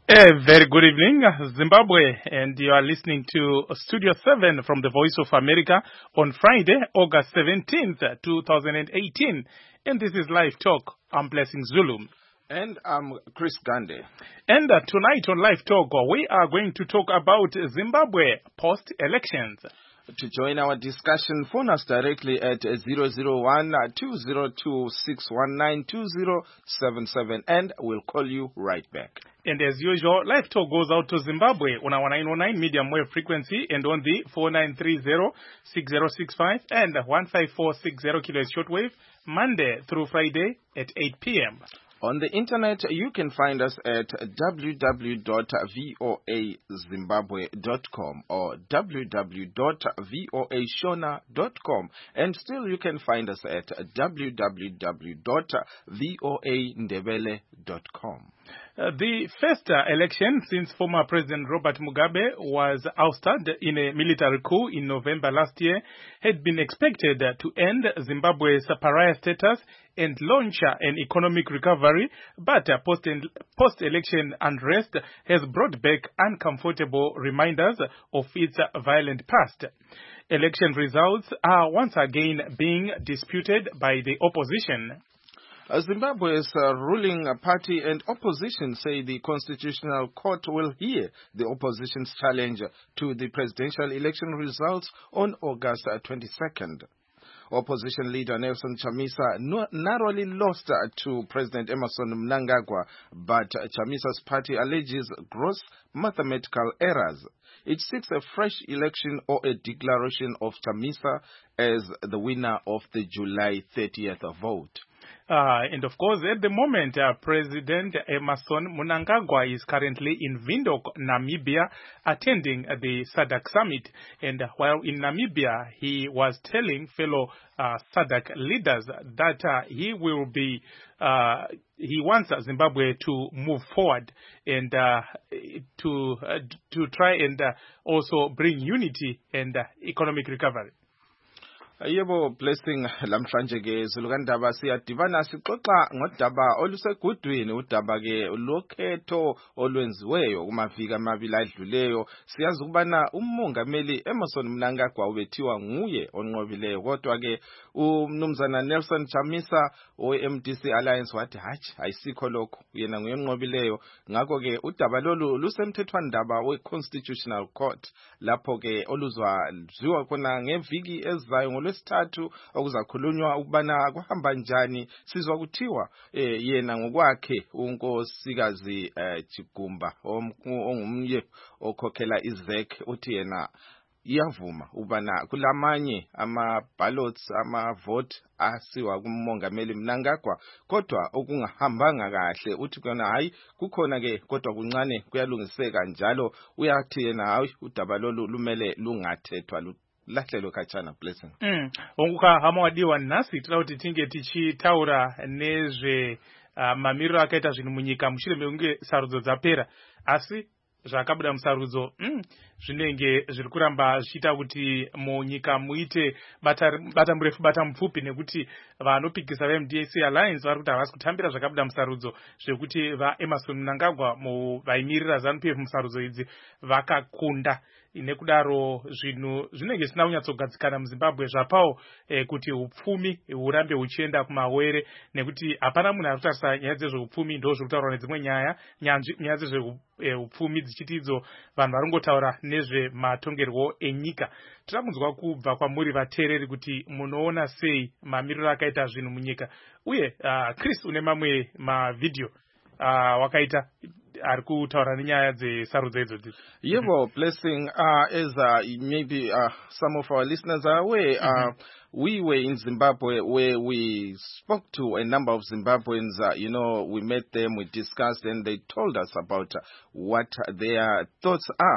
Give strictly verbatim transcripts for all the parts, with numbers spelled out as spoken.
A very good evening, Zimbabwe, and you are listening to Studio seven from the Voice of America on Friday, August seventeenth, twenty eighteen. And this is Live Talk. I'm Blessing Zulu. And I'm Chris Gande. And uh, tonight on Live Talk, we are going to talk about Zimbabwe post-elections. To join our discussion, phone us directly at zero zero one, two zero two, six one nine, two zero seven seven, and we'll call you right back. And as usual, Live Talk goes out to Zimbabwe on our nine oh nine medium wave frequency and on the four nine three zero, six zero six five and one five four six zero kilohertz shortwave, Monday through Friday at eight p.m. On the internet, you can find us at w w w dot voa zimbabwe dot com or w w w dot voa shona dot com, and still you can find us at w w w dot voa ndebele dot com. Uh, the first uh, election since former President Robert Mugabe was ousted in a military coup in November last year had been expected uh, to end Zimbabwe's pariah status and launch uh, an economic recovery, but uh, post post-election unrest has brought back uncomfortable reminders of its uh, violent past. Election results are once again being disputed by the opposition. Uh, Zimbabwe's uh, ruling party and opposition say the Constitutional Court will hear the opposition's challenge to the presidential election results on August twenty-second. Opposition leader Nelson Chamisa no- narrowly lost uh, to President Emmerson Mnangagwa, but uh, Chamisa's party alleges gross mathematical errors. It seeks a fresh election or a declaration of Chamisa as the winner of the July thirtieth vote. Uh, and of course, at the moment, uh, President Emmerson Mnangagwa is currently in Windhoek, Namibia, attending uh, the SADC summit. And uh, while in Namibia, he was telling fellow uh, SADC leaders that uh, he will be, uh, he wants Zimbabwe to move forward and uh, to uh, to try and uh, also bring unity and uh, economic recovery. Yebo Blessing lamhlanje ke zulukandaba siyadibana sixoxa ngodaba olusegudwini udaba ke lokhetho olwenziweyo kumaviki amabili adluleyo. Siyazi ukubana umongameli Emmerson Mnangagwa ubethiwa nguye onqobileyo, kodwa ke umnumzana Nelson Chamisa we-M D C Alliance wathi hachi ayisikho lokho, yena nguye onqobileyo. Ngakho ke udaba lolu lusemthethwandaba we-Constitutional Court lapho ke oluzwaziwa khona ngeviki ezayo ngolwesithathu okuzakhulunywa ukubana kuhamba njani. Sizwa kuthiwa eh, yena ngokwakhe unkosikazi eh, Chigumba ongumye okhokhela izek uthi yena iyavuma ubana kulamanye ama ballots ama vote asiwa kumongameli Mnangagwa, kodwa okungahambanga kahle uthi kona hayi kukhona ke kodwa kuncane kuyalungiseka njalo. Uyathi yena hayi udaba lolu lumele lungathethwa lahlelo kachana. Blessing mm onguka hamawadiwa nasi tira kuti tinge tichitaura nezve uh, mamiriro akaita zvinhu munyika mushure mekunge sarudzo dzapera, asi zvakabuda musarudzo mm, zvinenge zviri kuramba zvichiita kuti munyika muite bata, bata murefu bata mupfupi, nekuti vanopikisa va-M D C Alliance vari kuti havasi kutambira zvakabuda musarudzo zvekuti va-Emmerson Mnangagwa vaimirira ZANU P F musarudzo idzi vakakunda. Nekudaro zvinhu zvinenge zvisina kunyatsogadzikana muZimbabwe zvapawo eh, kuti upfumi hurambe huchienda kumawere, nekuti hapana munhu ari kutarisa nyaya dzezveupfumi, ndo zviri kutaurwa nedzimwe nyaya nyaya dzezveupfumi dzichiti idzo vanhu vari kungotaura nezvematongerwo enyika. Tira kunzwa kubva kwamuri vateereri kuti munoona sei mamiriro akaita zvinhu munyika, uye uh, Chris une mamwe mavhidhiyo uh, wakaita ari kutaura nenyaya dzesarudzo idzodzi. Yebo Blessing, uh, as uh, maybe uh, some of our listeners are aware, uh, mm-hmm. we were in Zimbabwe where we spoke to a number of Zimbabweans. Uh, you know, we met them, we discussed, and they told us about uh, what their thoughts are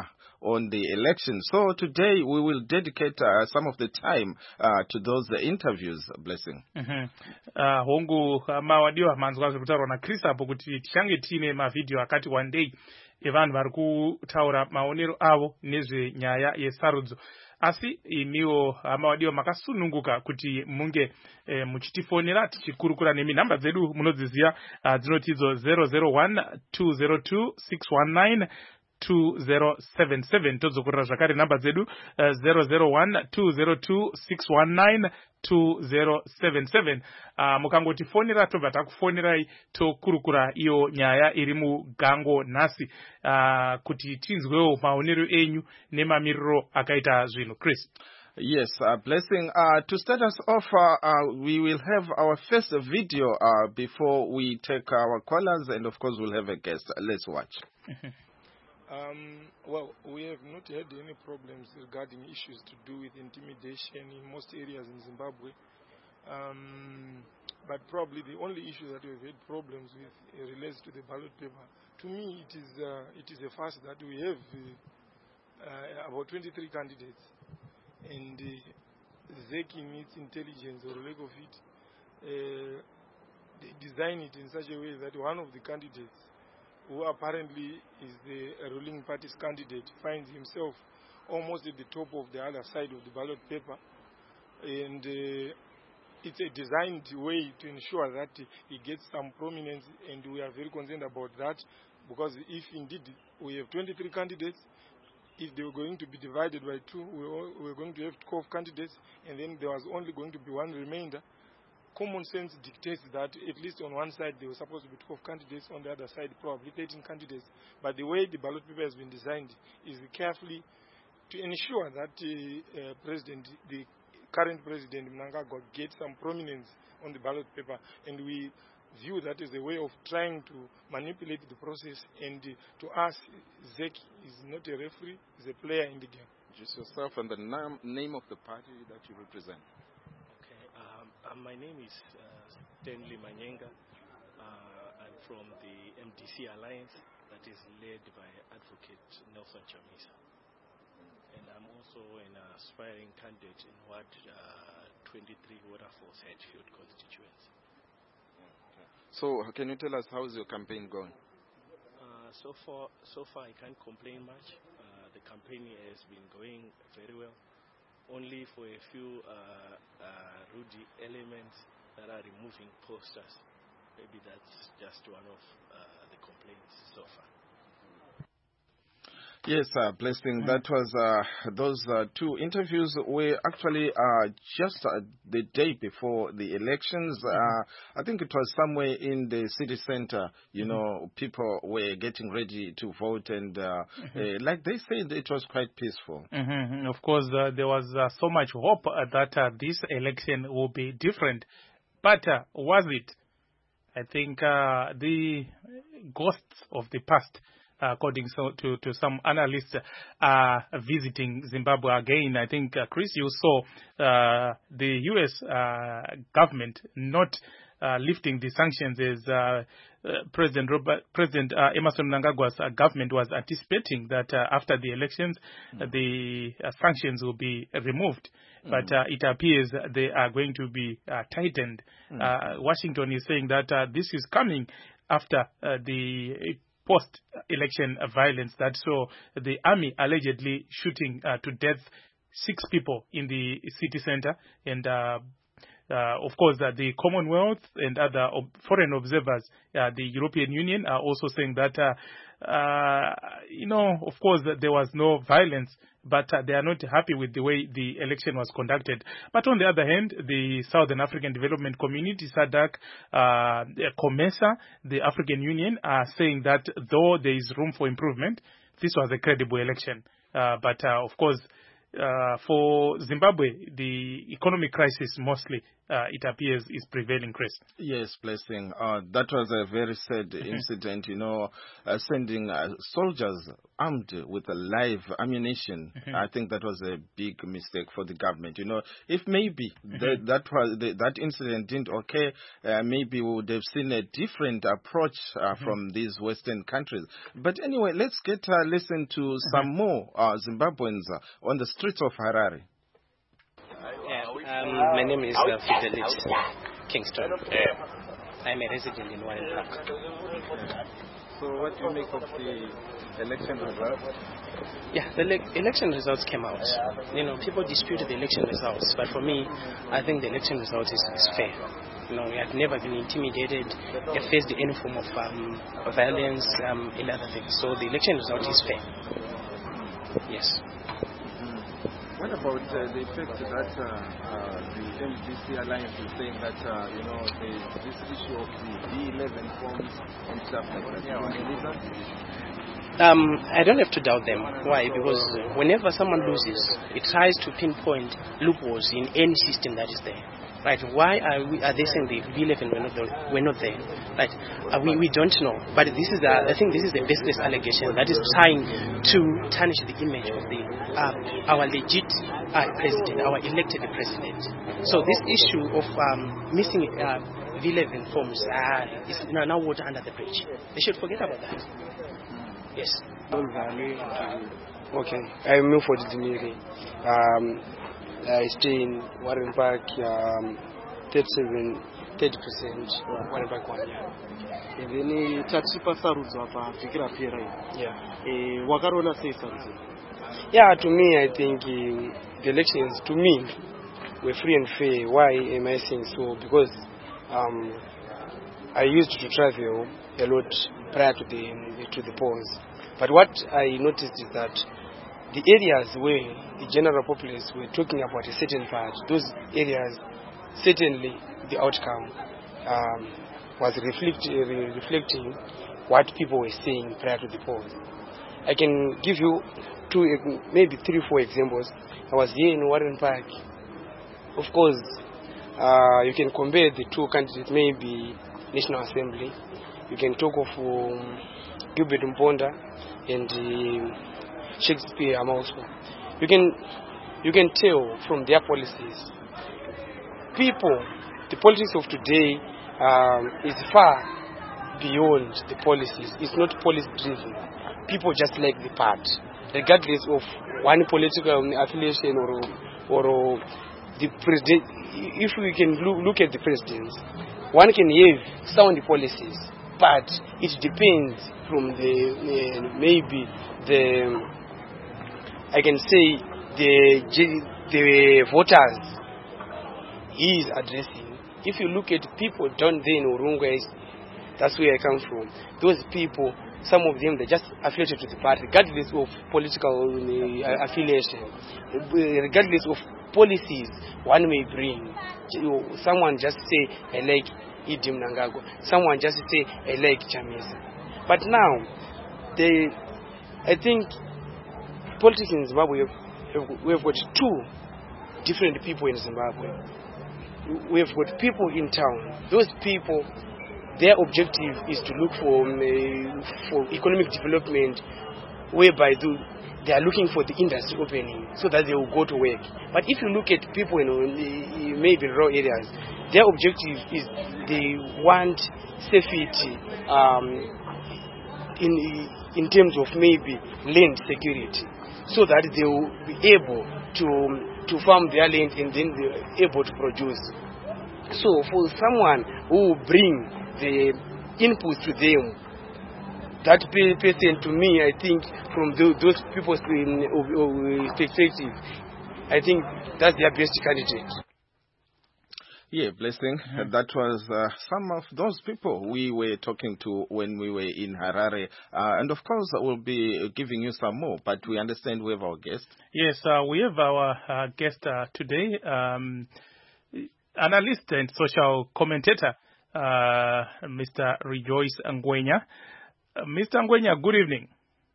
on the election. So today we will dedicate uh, some of the time uh, to those uh, interviews. Blessing. Mhm. Uh, hongu uh, mawadiwa manzwa zvekutaurwa naChris apo kuti tichange tine mavideo akati wandei evanhu vari kutaura maonero avo nezvenyaya yesarudzo. Asi imiwo amawadiwa makasununguka kuti munge e, muchitifonera tichikurukura nemi. Namba dzedu munodziziva uh, dzinotidzo zero zero one two zero two six one nine two zero seven seven. Todzokorera zvakare namba dzedu uh, zero zero one two zero two six one nine two zero seven seven. Uh, mukangotifonera tobva takufonirai tokurukura iyo nyaya iri mugango nhasi uh, kuti tinzwewo maonero enyu nemamiriro akaita zvinhu. Chris. Yes, uh, Blessing. Uh, to start us off, uh, uh, we will have our first video uh, before we take our callers, and of course we'll have a guest. Let's watch. Um, well, we have not had any problems regarding issues to do with intimidation in most areas in Zimbabwe. Um, but probably the only issue that we've had problems with uh, relates to the ballot paper. To me, it is uh, it is a fact that we have uh, uh, about twenty-three candidates, and uh, Z E C in its intelligence or lack of it, uh, they design it in such a way that one of the candidates, who apparently is the ruling party's candidate, finds himself almost at the top of the other side of the ballot paper. And uh, it's a designed way to ensure that he gets some prominence, and we are very concerned about that, because if indeed we have twenty-three candidates, if they were going to be divided by two, we were going to have twelve candidates, and then there was only going to be one remainder. Common sense dictates that at least on one side there were supposed to be twelve candidates, on the other side probably thirteen candidates. But the way the ballot paper has been designed is carefully to ensure that uh, uh, President, the current President Mnangagwa, gets some prominence on the ballot paper, and we view that as a way of trying to manipulate the process. And uh, to us, Z E C is not a referee; is a player in the game. Just yourself and the nam name of the party that you represent. Uh, my name is uh, Stanley Manyenga. Uh, I'm from the M D C Alliance that is led by Advocate Nelson Chamisa. And I'm also an aspiring candidate in Ward uh, twenty-three Waterfalls Hatfield constituency. Okay. So can you tell us how is your campaign going? Uh, so far, so far I can't complain much. Uh, the campaign has been going very well. Only for a few uh, uh, rude elements that are removing posters. Maybe that's just one of uh, the complaints so far. Yes, uh, Blessing, that was, uh, those uh, two interviews were actually uh, just uh, the day before the elections. Uh, I think it was somewhere in the city center, you know, people were getting ready to vote, and uh, mm-hmm. uh, like they said, it was quite peaceful. Mm-hmm. Of course, uh, there was uh, so much hope uh, that uh, this election will be different. But uh, was it? I think uh, the ghosts of the past, according so, to, to some analysts, are uh, visiting Zimbabwe again. I think, uh, Chris, you saw uh, the U S uh, government not uh, lifting the sanctions as uh, uh, President Robert, President uh, Emmerson Mnangagwa's uh, government was anticipating that uh, after the elections, mm. uh, the uh, sanctions will be removed. Mm. But uh, it appears they are going to be uh, tightened. Mm. Uh, Washington is saying that uh, this is coming after uh, the post-election violence that saw the army allegedly shooting uh, to death six people in the city center. And uh, uh, of course, uh, the Commonwealth and other ob foreign observers, uh, the European Union, are also saying that, uh, uh, you know, of course, there was no violence, but uh, they are not happy with the way the election was conducted. But on the other hand, the Southern African Development Community, SADC, uh, COMESA, the African Union, are saying that though there is room for improvement, this was a credible election. Uh, but uh, of course, uh, for Zimbabwe, the economic crisis mostly uh, it appears, is prevailing, Chris. Yes, Blessing. Uh, that was a very sad incident, you know, uh, sending uh, soldiers armed with a live ammunition. Mm-hmm. I think that was a big mistake for the government. You know, if maybe mm-hmm. the, that was the, that incident didn't occur, uh, maybe we would have seen a different approach uh, mm-hmm. from these Western countries. But anyway, let's get uh, listen to mm-hmm. some more uh, Zimbabweans uh, on the streets of Harare. Yeah, um, my name is uh, Fidelis Kingston. I'm a resident in Warren Park. So what do you make of the election results? Yeah, the le- election results came out. You know, people disputed the election results, but for me, I think the election result is, is fair. You know, we have never been intimidated, we have faced any form of um, violence, um, and other things. So the election result is fair. Yes. What about uh, the fact that uh, uh, the M D C Alliance is saying that, uh, you know, the, this issue of the D eleven forms and stuff like that? You don't believe that? Um, I don't have to doubt them. Why? Because whenever someone loses, it tries to pinpoint loopholes in any system that is there. Right? Why are we? Are they saying the D eleven were not there? We're not there. Right? Uh, we we don't know. But this is the, I think this is the baseless allegation that is trying to tarnish the image of the uh, our legit uh, president, our elected president. So this issue of um, missing uh, D eleven forms uh, is now, now water under the bridge. They should forget about that. Yes. Okay. I'm Milford Diniri. Um. I stay in Warren Park, um, thirty-seven, thirty percent Warren Park one year. And then tatipa sarudzo apa fikira pera. Yeah. Eh, wakarona sei sarudzo? Yeah, to me, I think um, the elections, to me, were free and fair. Why am I saying so? Because um, I used to travel a lot prior to the to the polls. But what I noticed is that the areas where the general populace were talking about a certain part, those areas, certainly the outcome um, was reflect, uh, reflecting what people were saying prior to the polls. I can give you two, maybe three, four examples. I was here in Warren Park. Of course, uh, you can compare the two candidates, maybe National Assembly. You can talk of um, Gilbert Mponda and uh, Shakespeare also. You can you can tell from their policies. People, the politics of today um, is far beyond the policies. It's not policy driven. People just like the part, regardless of one political affiliation or or the president. If we can look, look at the presidents, one can have sound policies, but it depends from the uh, maybe the. I can say the the voters he is addressing. If you look at people down there in Urunga, that's where I come from. Those people, some of them, they're just affiliated to the party, regardless of political uh, affiliation, regardless of policies one may bring. Someone just say, I like Idi Mnangagwa. Someone just say, I like Chamisa. But now, they, I think, politics in Zimbabwe, we have got two different people in Zimbabwe. We have got people in town. Those people, their objective is to look for um, for economic development, whereby they are looking for the industry opening so that they will go to work. But if you look at people in, in maybe rural areas, their objective is they want safety um, in in terms of maybe land security, so that they will be able to to farm their land and then they are able to produce. So for someone who will bring the inputs to them, that person, to me, I think from those people's perspective, I think that's their best candidate. Yeah, Blessing. Mm-hmm. That was uh, some of those people we were talking to when we were in Harare. Uh, and of course, we'll be giving you some more, but we understand we have our guest. Yes, uh, we have our uh, guest uh, today, um, analyst and social commentator, uh, Mister Rejoice Ngwenya. Uh, Mister Ngwenya, good evening.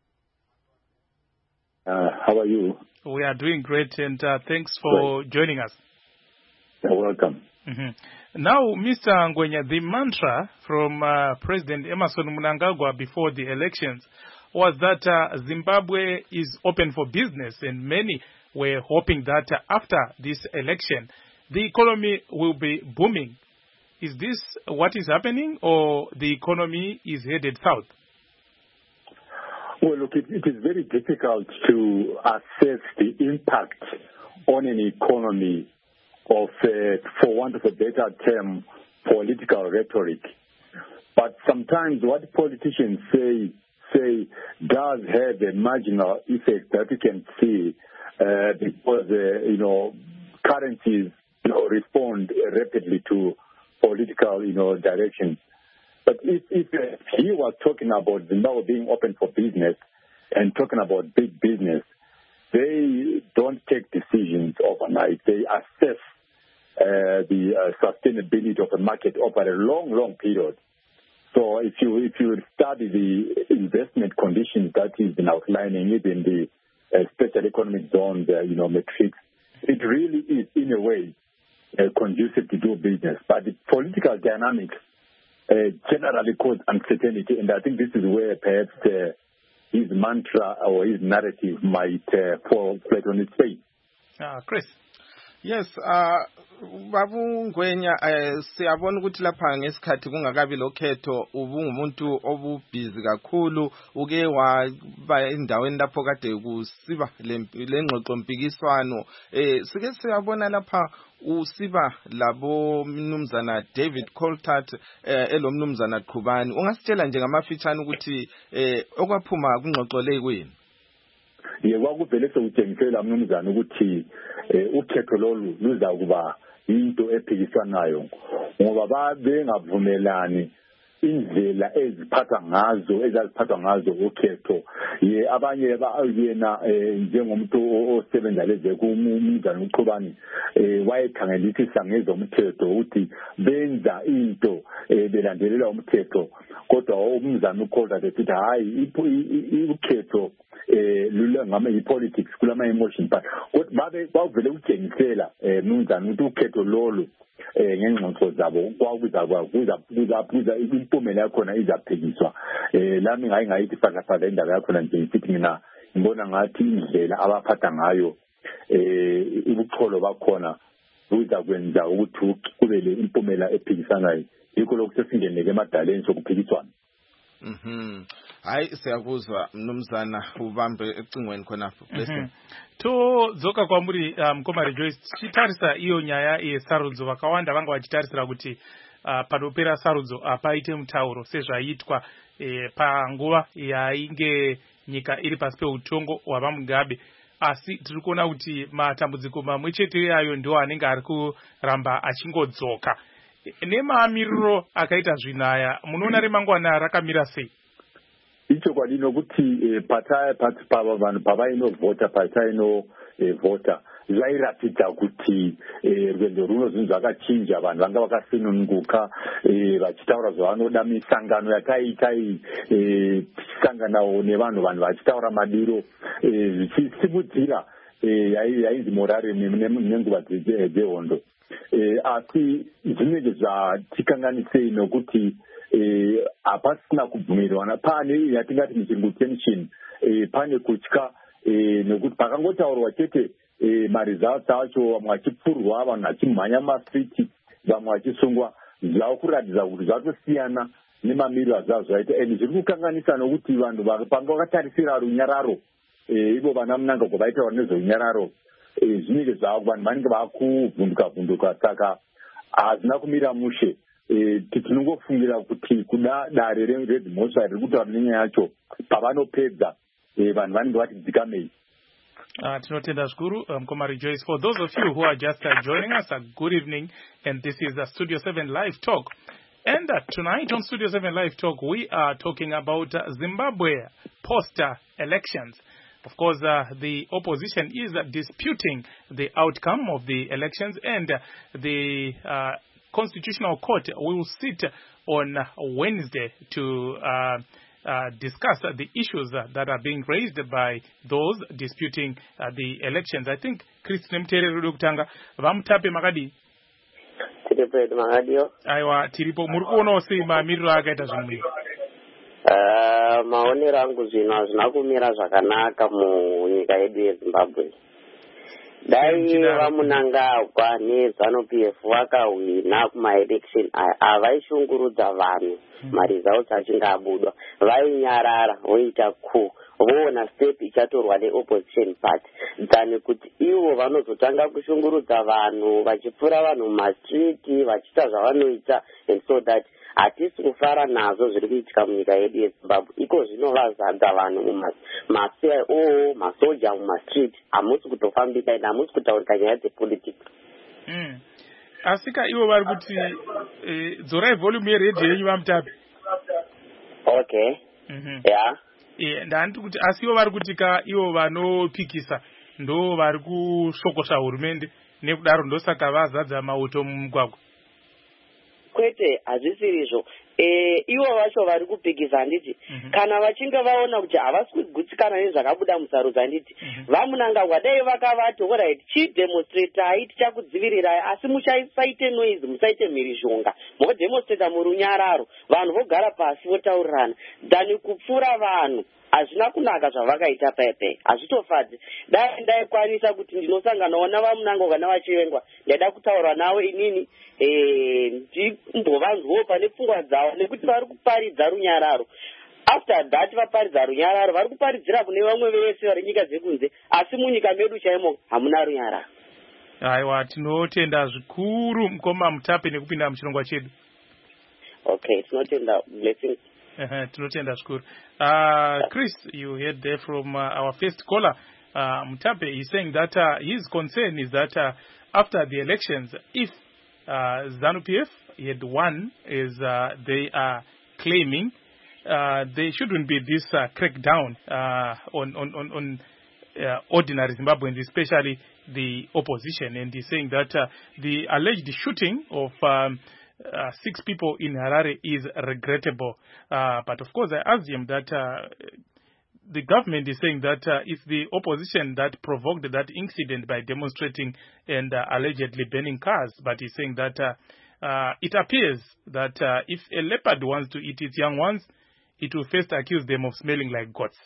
Uh, how are you? We are doing great, and uh, thanks for great. joining us. You're welcome. Mm-hmm. Now, Mister Ngwenya, the mantra from uh, President Emerson Mnangagwa before the elections was that uh, Zimbabwe is open for business, and many were hoping that uh, after this election, the economy will be booming. Is this what is happening, or the economy is headed south? Well, look, it, it is very difficult to assess the impact on an economy of, uh, for want of a better term, political rhetoric. But sometimes what politicians say say does have a marginal effect that you can see uh, because, uh, you know, currencies, you know, respond rapidly to political, you know, directions. But if, if uh, he was talking about Zimbabwe being open for business and talking about big business, they don't take decisions overnight. They assess uh, the uh, sustainability of the market over a long, long period. So if you if you study the investment conditions that he's been outlining, even the uh, special economic zones, uh, you know, metrics, it really is in a way uh, conducive to do business. But the political dynamics uh, generally cause uncertainty, and I think this is where perhaps uh, his mantra or his narrative might uh, fall flat on its face. Uh, Chris. Yes, uh, Babu Ngwenya, uh, siyabona ukuthi lapha ngesikhathi kungakabi lokhetho ubungumuntu obubhizi kakhulu uke waba endaweni lapho kade kusiba lengxoxo mpikiswano eh sike siyabona lapha usiba labo mnumzana David Coltart eh elomnumzana Qhubani ungasitshela nje ngamafitshane ukuthi eh okwaphuma kungxoxo le kwini? Ye kwakuvele sewutshengisela mnumzana ukuthi ukhetho lolu luza kuba into ephikisanayo ngoba babengavumelani indlela eziphatha ngazo ezaziphatha ngazo ukhetho ye abanye bayena njengomuntu osebenza leze kumnumzana uQhubani wayekhangelisisa ngezomthetho ukuthi benza into belandelela umthetho kodwa umnumzana uKholda ethi hayi ukhetho eh lulangama ipolitics kulama emotion but babe bavele utshengisela eh mnumzana ukuthi ukhetho lolu eh ngengxoxo zabo kwakuza kuza kuza kuza impumela yakhona izaphekiswa eh lami ngayi ngayithi faka faka indaba yakhona nje isithi mina ngibona ngathi indlela abaphatha ngayo eh ubucholo bakhona kuza kwenza ukuthi kube le impumela ephikisanayo yikho lokho sesingeneke emadaleni sokuphikiswana. Mhm. Hayi siyakuzwa mnumzana ubambe ecingweni khona blessing. To dzoka kwamuri mkomari Joyce chitarisa iyo nyaya yesarudzo vakawanda vanga vachitarisira kuti uh, panopera sarudzo apaite mutauro sezvaitwa eh, panguva yainge nyika iri pasi peutongo hwaVaMugabe asi tiri kuona kuti matambudziko mamwe chete ayo ndo anenge ari kuramba achingodzoka nemamiriro akaita zvinaya munoona remangwana rakamira sei? Icho kwadino kuti pataya pati pava vanhu pavainovhota patainovhota zvairatidza kuti rwendo runo zvinhu zvakachinja vanhu vanga vakasununguka vachitaura zvavanoda misangano yataita tichisanganawo nevanhu vanhu vachitaura madiro zvichisimudzira yainzi morare nenguva dzehondo asi zvinenge zvatikanganisei nokuti eh apasina kubvumirwana pane yatingati michingu tension eh pane kutya eh nokuti pakangotaurwa chete eh maresults acho vamwe vachipfurwa vanhu vachimhanya mastreet vamwe vachisungwa zvakuratidza kuti zvatosiyana nemamiriro azvazvo aita and zviri kukanganisa nokuti vanhu panga vakatarisira runyararo eh ivo vana Mnangagwa vaitaura nezverunyararo eh zvinenge zvavo vanhu vanenge vakuvhunduka vhunduka saka hazina kumira mushe. Eh tinongofungira kuti kuda dare reDemosha riri kutaura nenyaya yacho pavanopedza vanhu vanenge vatidzikamei. Uh, tinotenda zvikuru mkomari um, Joyce. For those of you who are just uh, joining us, uh, good evening, and this is uh, Studio seven Live Talk. And uh, tonight on Studio seven Live Talk, we are talking about uh, Zimbabwe post-elections. Of course, uh, the opposition is uh, disputing the outcome of the elections, and uh, the uh, Constitutional Court will sit on Wednesday to uh, uh, discuss uh, the issues uh, that are being raised by those disputing uh, the elections. I think Chris Nemtere Rudukutanga, Vamutape Makadi. Tiripo magadio. Aiwa tiripo muri kuonawo sei mamiriro akaita zvinhu munyika? Uh, maonero angu zvino hazvina kumira zvakanaka munyika yedu yeZimbabwe. Dai vamunangagwa neZANU-P F vakahwina kuma-election aya havaishungurudza vanhu maresults achinge abudwa, vainyarara voita coup voona step ichatorwa neopposition party than kuti ivo vanozotanga kushungurudza vanhu vachipfura vanhu mumastriti vachiita zvavanoita, and so that hatisi kufara nazvo zviri kuitika munyika yedu yeZimbabwe. Iko zvino vazadza vanhu muma-C I O masoja mumastreet, hamusi kutofambika ende hamusi kutaurika nyaya dzepolitics. Mm. Asika ivo vari kuti eh, dzorai volume yeredhiyo yenyu vaMutape. Okay. Mhm. Yeah. Eh, ndanditi kuti asi ivo vari kuti ka ivo vanopikisa ndo vari kushokosa hurumende nekudaro ndosaka vazadza mauto mumugwagwa. Kwete hazvisirizvo. Eh, ivo vacho vari kupikisa handiti mm-hmm. kana vachinge vaona kuti havasi kugutsikana nezvakabuda musarudzo handiti mm-hmm. vamunangagwa dai vakavati alright chidemonstratai tichakudzivirirai asi musaite noise, musaite mhirizhonga, modemonstrata muri runyararo, vanhu vogara pasi votaurirana than kupfura vanhu. Hazvina kunaka zvavakaita pepe, hazvitofadzi. Dai ndaikwanisa kuti ndinosanganawo navamunangagwa navachirengwa, ndaida kutaura nawe inini eh ndimbovanzwawo pane pfungwa dzavo nekuti vari kuparidza runyararo. After that vaparidza runyararo vari kuparidzira kune vamwe vese vari nyika dzekunze, asi munyika medu chaimo hamuna runyararo. Aiwa tinotenda zvikuru mukoma Mutape nekupinda muchirongwa chedu. Okay, tinotenda. Blessings. Uh, tinotenda zvikuru. Uh, Chris, you heard there from uh, our first caller, uh, Mutape. He's saying that uh, his concern is that uh, after the elections, if uh, ZANU-P F had won, as uh, they are claiming, uh, there shouldn't be this uh, crackdown uh, on on on, on uh, ordinary Zimbabweans, especially the opposition. And he's saying that uh, the alleged shooting of um, Uh, six people in Harare is regrettable. Uh, but of course, I asked him that uh, the government is saying that uh, it's the opposition that provoked that incident by demonstrating and uh, allegedly burning cars. But he's saying that uh, uh, it appears that uh, if a leopard wants to eat its young ones, it will first accuse them of smelling like goats.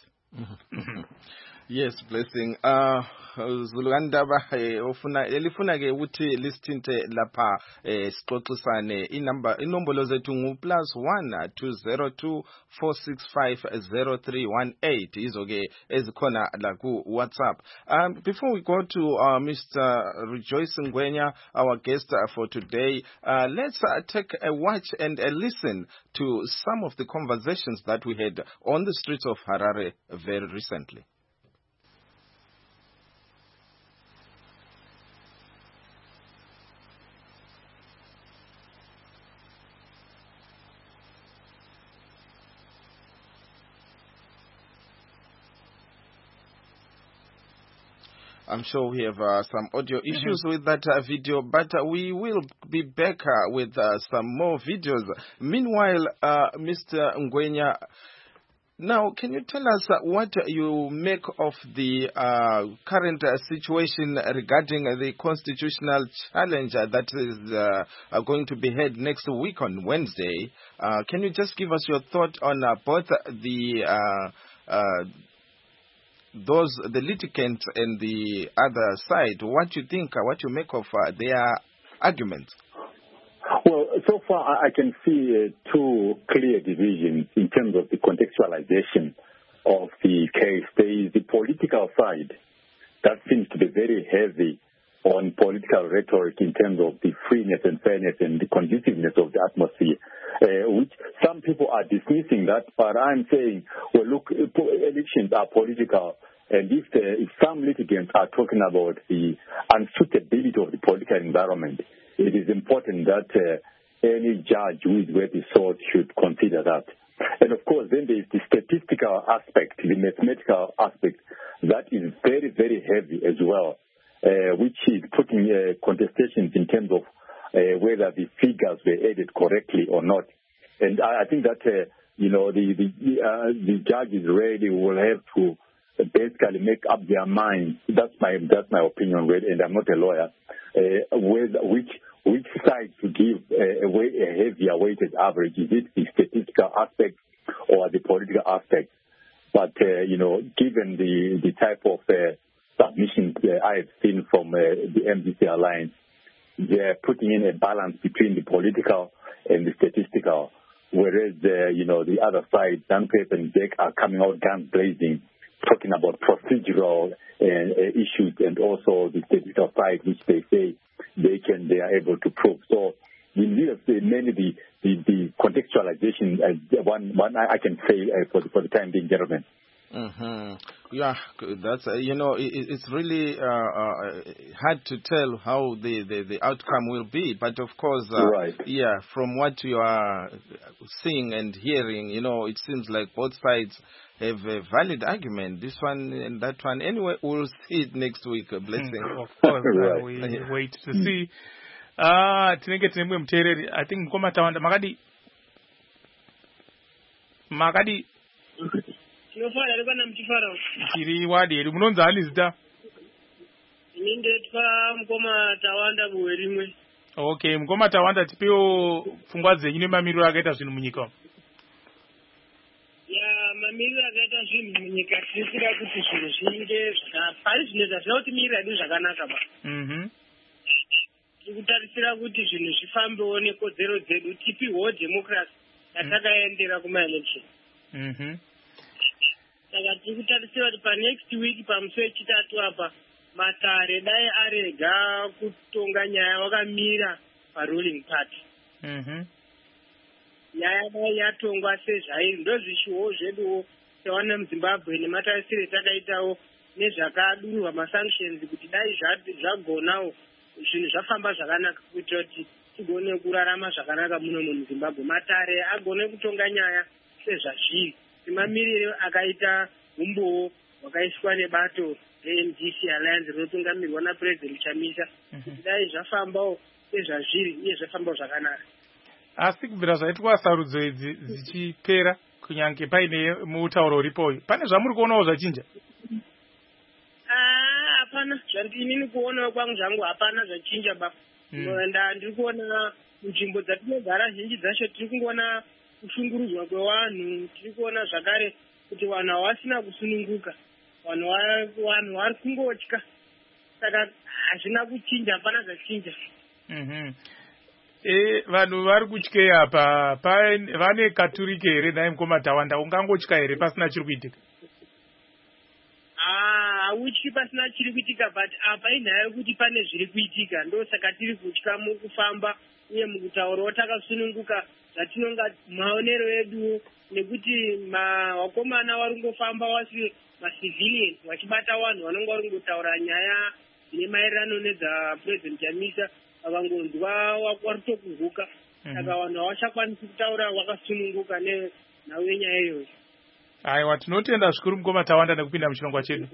Yes, Blessing. Uh, Zulukandaba ofuna elifuna ke ukuthi listinte lapha sixoxisane inamba inombolo zethu ngu plus one two zero two four six five zero three one eight izo ke ezikhona la ku WhatsApp. Um before we go to uh, Mister Rejoice Ngwenya, our guest uh, for today, uh, let's uh, take a watch and a listen to some of the conversations that we had on the streets of Harare very recently. I'm sure we have uh, some audio issues mm-hmm. with that uh, video, but uh, we will be back uh, with uh, some more videos. Meanwhile, uh, Mister Ngwenya, now can you tell us uh, what you make of the uh, current uh, situation regarding uh, the constitutional challenge uh, that is uh, going to be held next week on Wednesday? Uh, can you just give us your thought on uh, both the uh, uh, those, the litigants and the other side, what you think, what you make of uh, their arguments? Well, so far I can see uh, two clear divisions in terms of the contextualization of the case. There is the political side that seems to be very heavy on political rhetoric in terms of the freeness and fairness and the conduciveness of the atmosphere, uh, which some people are dismissing that, but I'm saying, well, look, elections are political, and if, the, if some litigants are talking about the unsuitability of the political environment, it is important that uh, any judge who is worth his salt should consider that. And of course, then there is the statistical aspect, the mathematical aspect, that is very, very heavy as well. Uh, which is putting uh, contestations in terms of uh, whether the figures were added correctly or not. And I, I think that, uh, you know, the the, uh, the judges really will have to basically make up their mind. That's my that's my opinion, and I'm not a lawyer, uh, with, which which side to give a, a, way, a heavier weighted average. Is it the statistical aspect or the political aspect? But, uh, you know, given the, the type of uh, submissions uh, I have seen from uh, the M D C Alliance, they're putting in a balance between the political and the statistical, whereas, uh, you know, the other side, Danquet and Jack, are coming out guns blazing, talking about procedural uh, uh, issues and also the statistical side, which they say they can, they are able to prove. So we need to say mainly the, the, the contextualization, uh, one, one I, I can say uh, for, the, for the time being, gentlemen. Mm-hmm. Yeah, that's uh, you know it, it's really uh, uh, hard to tell how the, the, the outcome will be. But of course, uh, right. yeah, from what you are seeing and hearing, you know, it seems like both sides have a valid argument. This one and that one. Anyway, we'll see it next week. A blessing. Mm, of course, uh, we wait to see. Ah, tinenge tine mwe muteereri. I think mukoma tawanda makadi makadi. Tinofara ri kana muchifara. Tiri wadi eri munonzi hani zita? Ini ndetwa mukoma tawanda buwe rimwe. Okay, mukoma tawanda tipewo pfungwa dzenyu nemamiriro akaita zvinhu munyika. Ya, mamiriro akaita zvinhu munyika tinosira kuti zvinhu zvinge pari zvinoita zvinoda kuti miriro yedu zvakanaka ba. Mhm. Tikutarisira kuti zvinhu zvifambewo nekodzero dzedu tipiwo democracy yatakaendera kuma-election. Mhm. Saka tiri kutarisira kuti panext week pamusi wechitatu apa Matare dai arega kutonga nyaya wakamira paruling party. Mhm. Nyaya dai yatongwa sezvairi ndozvishuwo zveduwo tawana muZimbabwe nematarisiro etakaitawo nezvakadururwa masanctions kuti dai zvagonawo zvinhu zvafamba zvakanaka kuitira kuti tigone kurarama zvakanaka muno muZimbabwe. Matare agone kutonga nyaya sezvazviri. Mamiriro akaita umbowo wakaiswa nebato re-M D C Alliance rinotungamirwa naPresident Chamisa. Dai zvafambawo sezvazviri uye zvafambawo zvakanaka. Asi kubvira zvaitwa sarudzo idzi dzichipera kunyange paine mutauro uripo, pane zvamuri kuonawo zvachinja? Ah, hapana. Zvandinini kuonawo kwangu zvangu hapana zvachinja ba. Nda ndiri kuona nzvimbo dzatinogara zhinji dzacho tiri kungoona kushungurudzwa kwevanhu, tiri kuona zvakare kuti vanhu havasina kusununguka, vanhu vanhu vari kungotya. Saka hazvina kuchinja, hapana zvachinja. Mhm. Eh, vanhu vari kutyei apa? Vane katurike here naye mukoma Tawanda? Ungangotya here pasina chiri kuitika? Ah, hauityi pasina chiri kuitika, but apa inyaya yekuti pane zviri kuitika. Ndosaka tiri kutya mukufamba uye mukutaurawo takasununguka zvatinonga maonero edu, nekuti vakomana vari kungofamba wasi macivilian vachibata vanhu vanonga vari kungotaura nyaya dzine maererano nedzaPresident Chamisa, vakangonzwa vari tokuguka. Saka vanhu havachakwanisi kutaura vakasununguka nhau yenyaya iyoyo. Aiwa, tinotenda zvikuru mukoma Tawanda nekupinda muchirongwa chedu.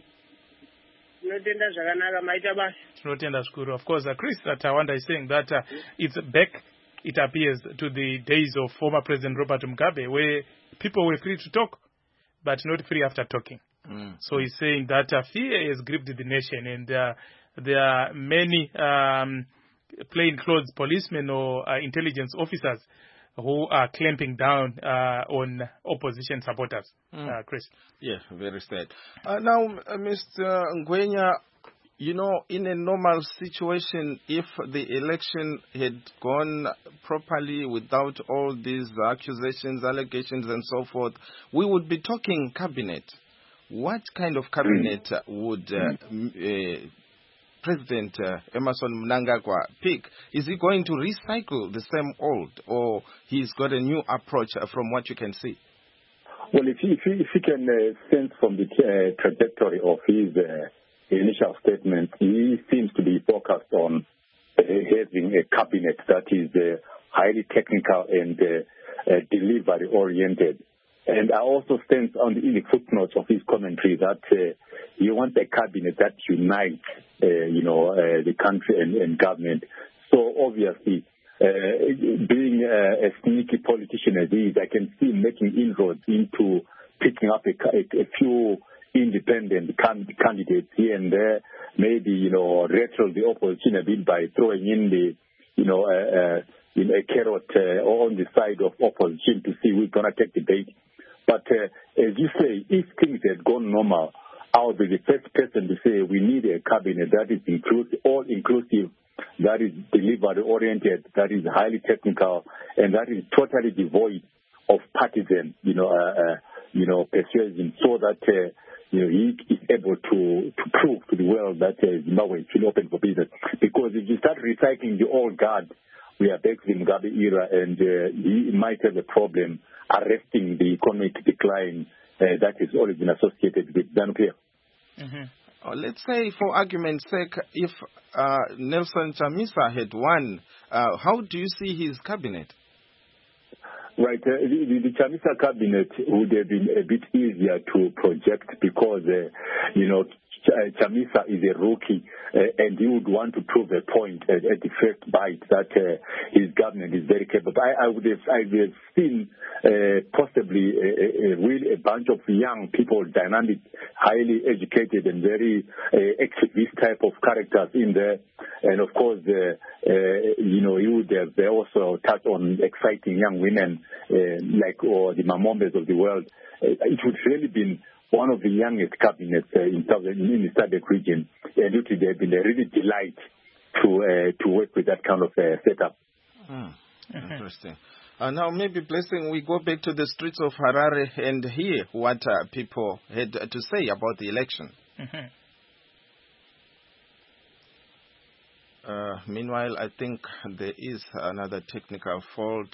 Tinotenda zvakanaka, maita basa. Tinotenda zvikuru. Of course, uh, Chris uh, Tawanda is saying that uh, it's back, it appears, to the days of former President Robert Mugabe, where people were free to talk, but not free after talking. Mm. So he's saying that uh, fear has gripped the nation, and uh, there are many um, plainclothes policemen or uh, intelligence officers who are clamping down uh, on opposition supporters. Mm. Uh, Chris. Yeah, very sad. Uh, now, uh, Mister Ngwenya, you know, in a normal situation, if the election had gone properly without all these accusations, allegations, and so forth, we would be talking cabinet. What kind of cabinet would uh, uh, President uh, Emmerson Mnangagwa pick? Is he going to recycle the same old, or he's got a new approach uh, from what you can see? Well, if you, if you, if you can uh, sense from the uh, trajectory of his uh, initial statement, he seems to be focused on uh, having a cabinet that is uh, highly technical and uh, uh, delivery-oriented. And I also sense on the, in the footnotes of his commentary that uh, he wants a cabinet that unites, uh, you know, uh, the country and, and government. So obviously, uh, being uh, a sneaky politician as he is, I can see him making inroads into picking up a, a, a few independent can, candidates here and there, maybe, you know, rattle the opposition a bit by throwing in the you know, uh, uh, you know, a carrot uh, on the side of opposition to see who's going to take the bait. But uh, as you say, if things had gone normal, I would be the first person to say we need a cabinet that is inclusive, all inclusive, that is delivery oriented, that is highly technical, and that is totally devoid of partisan, you know, uh, uh, you know, persuasion, so that uh, you know he is able to to prove to the world that uh, Zimbabwe is still open for business. Because if you start recycling the old guard, we are back to the Mugabe era, and uh, he might have a problem arresting the economic decline uh, that has always been associated with ZANU-P F. Mm-hmm. Oh, let's say, for argument's sake, if uh, Nelson Chamisa had won, uh, how do you see his cabinet? Right. Uh, the, the, the Chamisa cabinet would have been a bit easier to project because, uh, you know, Ch- Chamisa is a rookie uh, and he would want to prove a point at, at the first bite that uh, his government is very capable. I, I would have, I would have seen uh, possibly a, a, a, really a bunch of young people, dynamic, highly educated and very uh, activist type of characters in there. And of course, uh, uh, you know, he would have also touched on exciting young women uh, like or the Mamombes of the world. Uh, it would really been one of the youngest cabinets uh, in, in the SADC region, and it would have been a really delight to uh, to work with that kind of uh, setup. Hmm. Interesting. Uh, now, maybe, Blessing, we go back to the streets of Harare and hear what uh, people had to say about the election. Mm-hmm. Uh, meanwhile, I think there is another technical fault.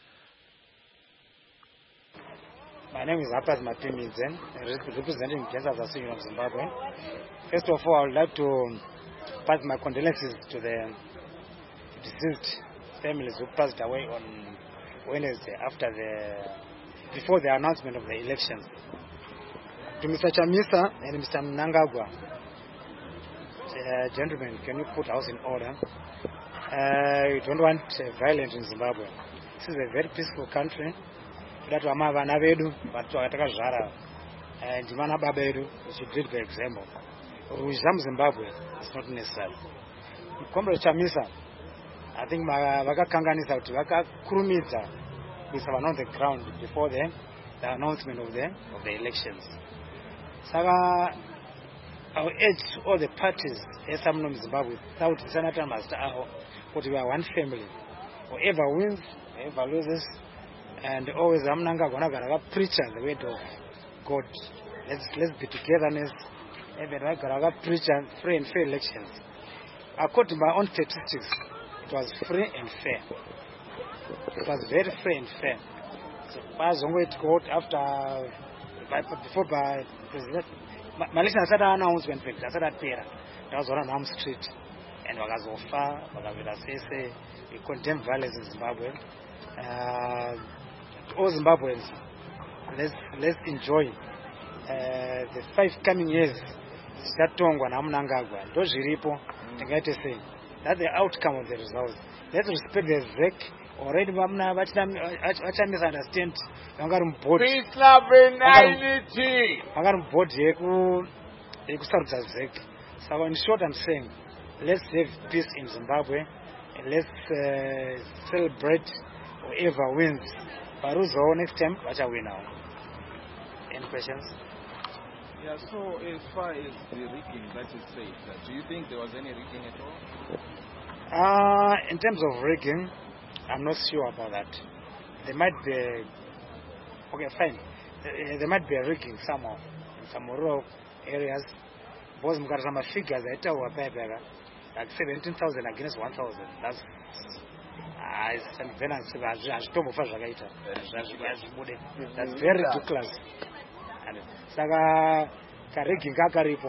My name is Apaz Mapimidzen, representing Kansas Association of Zimbabwe. First of all, I would like to pass my condolences to the deceased families who passed away on Wednesday after the, before the announcement of the elections. To Mister Chamisa and Mister Mnangagwa, uh, gentlemen, can you put house in order? Uh, we don't want uh, violence in Zimbabwe. This is a very peaceful country. That vama vana vedu vatu vatakazvara ndivana baba vedu, we should lead by example. Ruzha muZimbabwe is not necessary. Comrade Chamisa, I think vakakanganisa kuti vakakurumidza kuisa vana on the ground before the, the announcement of the of the elections. Saka I will urge all the parties esamuno muZimbabwe without Senator Master Aho kuti we are one family. Whoever wins, whoever loses. And always Amnangagwa Garaga preacher the word of God. Let's let's be togetherness. Even Garaga preacher free and fair elections. According to my own statistics, it was free and fair. It was very free and fair. So as long as it got after by, before by President Malaysia said announcement I said that there. That was on Arm Street and Wagazofa, Wagavila Sese, we condemn violence in Zimbabwe. Uh, all Zimbabweans, let's let's enjoy uh, the five coming years. Zitatongwa na Mnangagwa. Ndo zviripo tingaite sei. That's the outcome of the results. Let's respect the Z E C. Already vamna vacha misunderstand. Vangari mboard. Peace, love and unity. Vangari mboard yeku yekusarudza Z E C. So in short, I'm saying, let's have peace in Zimbabwe. And let's uh, celebrate whoever wins. Baruzo next time, what are we now? Any questions? Yeah, so as far as the rigging that is said, uh, do you think there was any rigging at all? Uh, in terms of rigging, I'm not sure about that. There might be, okay, fine. There, there might be a rigging somewhere in some rural areas. Because some figures I tell you, like seventeen thousand against one thousand. That's That's very ridiculous. Saka karigi kakaripo.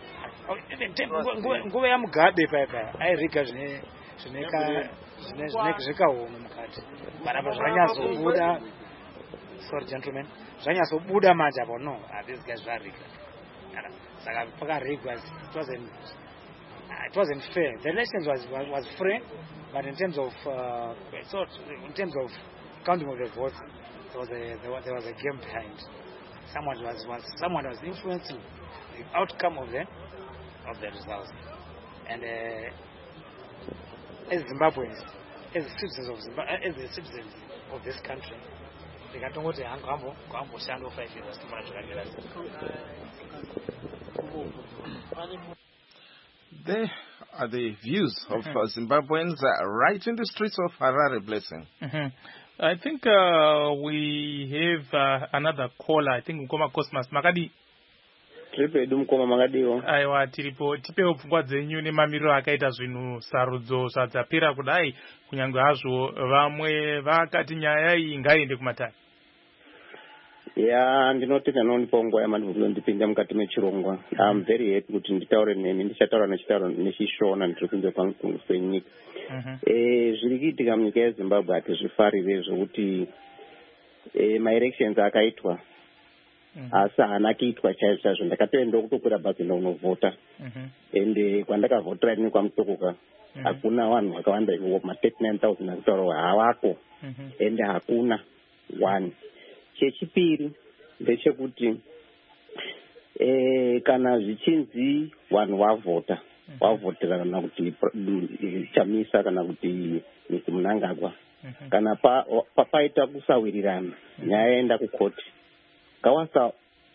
Nguve ya Mugabe papa. Airiga zvine zvineka zvine zvine zvikaoma mukati. Baraba zvanyazobuda. Sorry gentlemen. Zvanyazobuda manje apo no. This guys zvariga. Saka pakarigwa it wasn't it wasn't fair. The elections was was, was free. But in terms of uh, so in terms of counting of the votes, there was a there was, there was a game behind. Someone was, was someone was influencing the outcome of the of the results. And uh, as Zimbabweans, as citizens of Zimbabwe, as the citizens of this country, ndingatongoti hangu hamboshanda five years asifuna zvakamira. There are the views of uh, Zimbabweans uh, right in the streets of Harare, Blessing. Mm-hmm. I think uh, we have uh, another caller. I think Mkoma Cosmas Makadi. Tripedu Mkoma Makadiwo. Aiwa tiripo tipewo pfungwa dzenyu nemamiriro akaita zvinhu sarudzo zvadzapera kudai kunyangwe hazvo vamwe vakati nyaya iyi ngaiende kumatare. Ya ndinotenda nonipa nguva yamanhu ndipinda mukati mechirongwa. I'm very happy kuti nditaure nemi ndichataura nechitauro nechishona ndiri kunze kwenyika. Eh zviri kuitika munyika yeZimbabwe hatizvifarire zvokuti eh ma-elections akaitwa asi haana kuitwa chaizvo chaizvo. Ndakatoenda kutokwira bhazi ndaunovhota ende kwandakavhotera ini kwamutokoka hakuna vanhu vakawanda ma thirty-nine thousand akutaura havako ende hakuna one. Chechipiri ndechekuti eh kana zvichinzi vanhu vavhota vavhotera kana kuti Chamisa kana kuti Mister Mnangagwa kana papaita kusawirirana nyaya yaenda kukoti ngawasa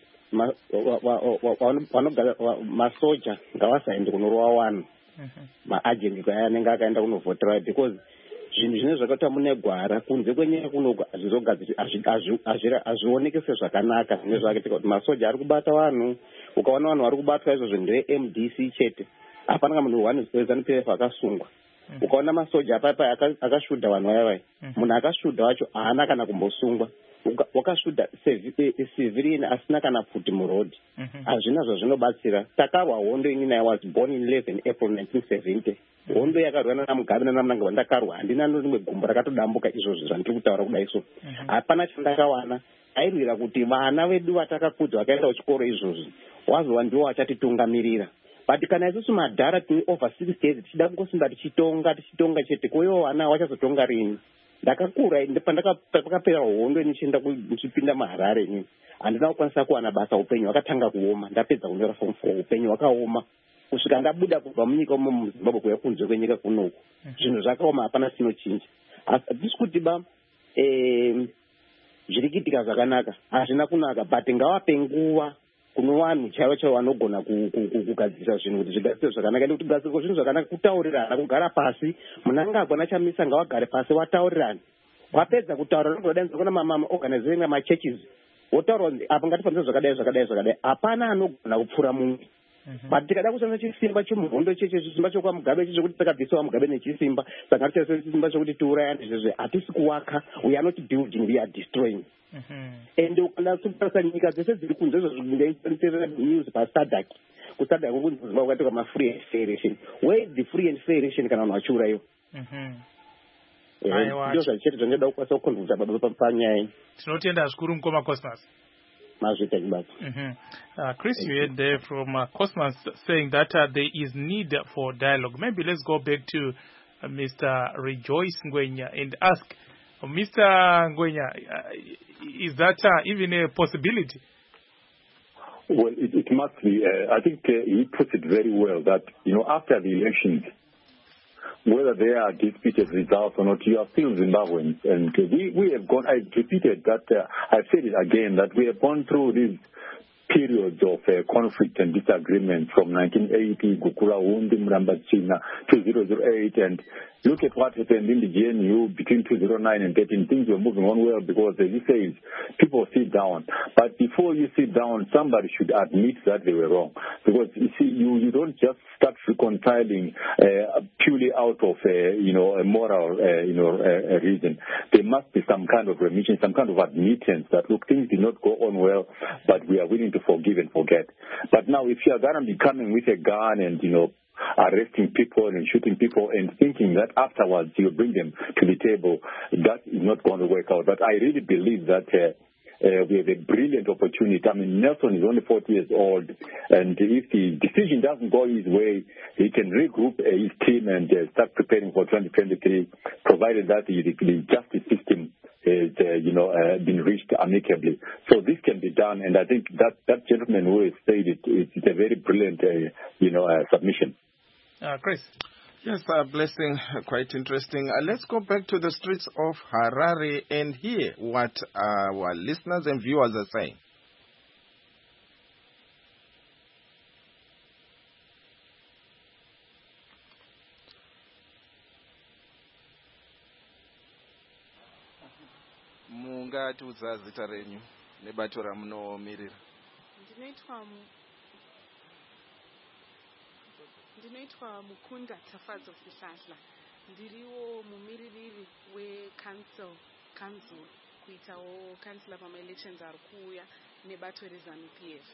masoja ngawasaende kunorova vanhu maagent anenge akaenda kunovhotera because zvinhu zvine zvakaita mune gwara kunze kwenyaya kuno hazvioneke sezvakanaka zvine zvakaita kuti masoja ari kubata vanhu. Ukaona vanhu vari kubatwa izvozvo ndeve-M D C chete, hapana kana munhu one ZANU-P F akasungwa. Ukaona masoja apapa akashudha vanhu vaya vaya, munhu akashudha wacho haana kana kumbosungwa. Wakashudha civilian asina kana pfuti murodhi. Hazvina zvazvinobatsira. Takarwa hondo inini I was born in eleven April nineteen seventy. Hondo yakarwana naMugabe naMnangagwa ndakarwa. Handina rimwe gumbo rakatodambuka izvozvo zvandiri kutaura kudai so. Hapana chandakawana. Airwira kuti vana vedu vatakakudza vakaenda kuchikoro izvozvi wazova ndiwo vachatitungamirira. But kana isusu madhara tine over sixty years tichida kungosimba tichitonga tichitonga chete koivo vana vachazotonga rini. Ndakakura pandakapera hondo nichienda kuchipinda maHarare ini handina kukwanisa kuwana basa upenyu wakatanga kuoma. Ndapedza kunyora form four upenyu wakaoma kusvika ndabuda kubva munyika umo muZimbabwe kuya kunze kwenyika kunoku zvinhu zvakaoma hapana chinochinja. Asi hatisi kuti ba eh zviri kuitika zvakanaka hazvina kunaka but ngavape nguva kuno vanhu chaivo chaivo vanogona kugadzirisa zvinhu kuti zvigadzirwe zvakanaka. Nekuti kugadzirwa zvinhu zvakanaka kutaurirana kugara pasi. Mnangagwa naChamisa ngavagare pasi vataurirane. Wapedza kutaura ndodainza kuna ma-organization ma-churches wotaura apa ngatifanire zvakadai zvakadai zvakadai hapana anogona kupfura mumwe. But tikada kushandisa chisimba chemuhondo cheche chisimba chokwaMugabe cheche kuti takabvisa waMugabe nechisimba saka ngatishandise chisimba chokuti tiurayane izvezve hatisi kuwaka. We are not building, we are destroying. And ukanda kutarisa nyika dzese dziri kunze izvozvo news paSADC kuSADC kunzi Zimbabwe kwatoka ma-free and fair election. Where is the free and fair election kana vanhu vachiurayiwa? Ndizvo zvachichete zvangada kukwanisa kukonzeresa baba panyaya iyi. Tinotenda zvikuru Mkoma Cosmas. Mm-hmm. Uh, Chris, you heard there from uh, Cosmas saying that uh, there is need for dialogue. Maybe let's go back to uh, Mister Rejoice Ngwenya and ask, uh, Mister Ngwenya, uh, is that uh, even a possibility? Well, it, it must be. Uh, I think uh, he puts it very well that, you know, after the elections, whether there are disputed results or not, you are still Zimbabweans. And uh, we, we have gone, I repeated that, uh, I've said it again, that we have gone through these periods of uh, conflict and disagreement from nineteen eighty, Gukula Wundi, Mrambachina, two thousand eight, and look at what happened in the G N U between two thousand nine and thirteen. Things were moving on well because, as you say, people sit down. But before you sit down, somebody should admit that they were wrong. Because, you see, you, you don't just start reconciling uh, purely out of, uh, you know, a moral, uh, you know, uh, reason. There must be some kind of remission, some kind of admittance that, look, things did not go on well, but we are willing to forgive and forget. But now, if you are going to be coming with a gun and, you know, arresting people and shooting people and thinking that afterwards you bring them to the table, that is not going to work out. But I really believe that uh, uh, we have a brilliant opportunity. I mean, Nelson is only forty years old, and if the decision doesn't go his way, he can regroup uh, his team and uh, start preparing for twenty twenty-three, provided that the, the justice system is, uh, you know, uh, been reached amicably. So this can be done, and I think that, that gentleman who has said it, it's a very brilliant, uh, you know, uh, submission. Uh, Chris? Yes, uh, Blessing, quite interesting. Uh, let's go back to the streets of Harare and hear what our listeners and viewers are saying. Mungatiudza zita renyu nebato ramunomirira. Ndinoitwa mu Ndinoitwa Mukunda Tafadzo Sihlahla. Ndiriwo mumiririri weCouncil Council kuitawo councillor pama-elections ari kuuya nebato rezanu P F.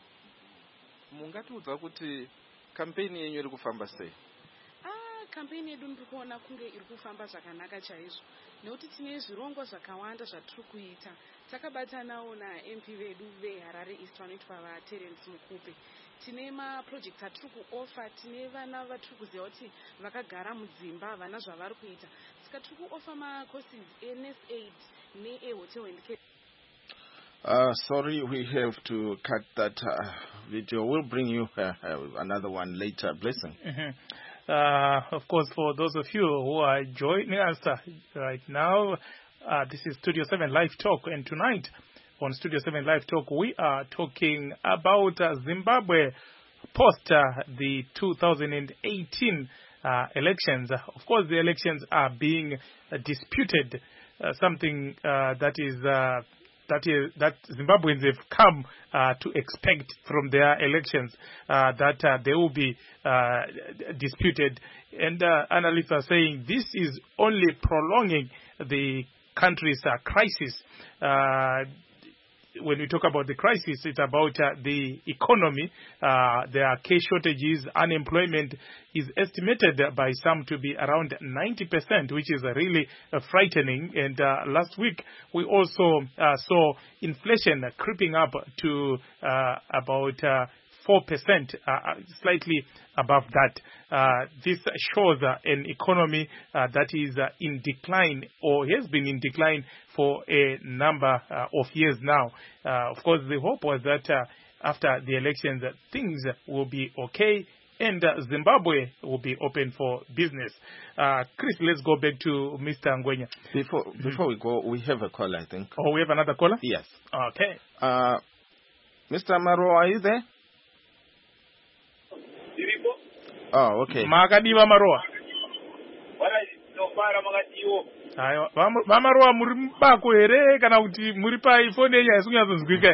Mungatiudza kuti campaign yenyu iri kufamba sei? Ah, campaign yedu ndiri kuona kunge iri kufamba zvakanaka chaizvo. Nekuti tine zvirongwa zvakawanda zvatiri kuita. Takabatanawo na-M P vedu veHarare East vanoitwa vaTerence Mukupe. Tine maprojects atiri kuofa, tine vana vatiri kuziva kuti vakagara mudzimba vana zvavari kuita. Saka tiri kuofa macourses N S aid ne-hotel and care. Uh, sorry, we have to cut that uh, video. We'll bring you uh, uh, another one later. Blessing. Mm-hmm. Uh, of course, for those of you who are joining us uh, right now, uh, this is Studio seven Live Talk, and tonight on Studio seven Live Talk, we are talking about uh, Zimbabwe post uh, the two thousand eighteen uh, elections. Of course, the elections are being uh, disputed, uh, something uh, that is uh, that is that Zimbabweans have come uh, to expect from their elections, uh, that uh, they will be uh, disputed. And uh, analysts are saying this is only prolonging the country's uh, crisis. Uh, When we talk about the crisis, it's about uh, the economy. Uh, there are cash shortages. Unemployment is estimated by some to be around ninety percent, which is uh, really uh, frightening. And uh, last week, we also uh, saw inflation creeping up to uh, about uh, four percent, uh, slightly above that. Uh, this shows uh, an economy uh, that is uh, in decline, or has been in decline for a number uh, of years now. Uh, of course, the hope was that uh, after the elections, uh, things will be okay and uh, Zimbabwe will be open for business. Uh, Chris, let's go back to Mister Ngwenya. Before before we go, we have a caller, I think. Oh, we have another caller? Yes. Okay. Uh, Mister Maro, are you there? Oh, okay. Makadiva Maroa. Aiwa, vamaroa muri bako here kana kuti muri pa iPhone yenyu isingatonzwika.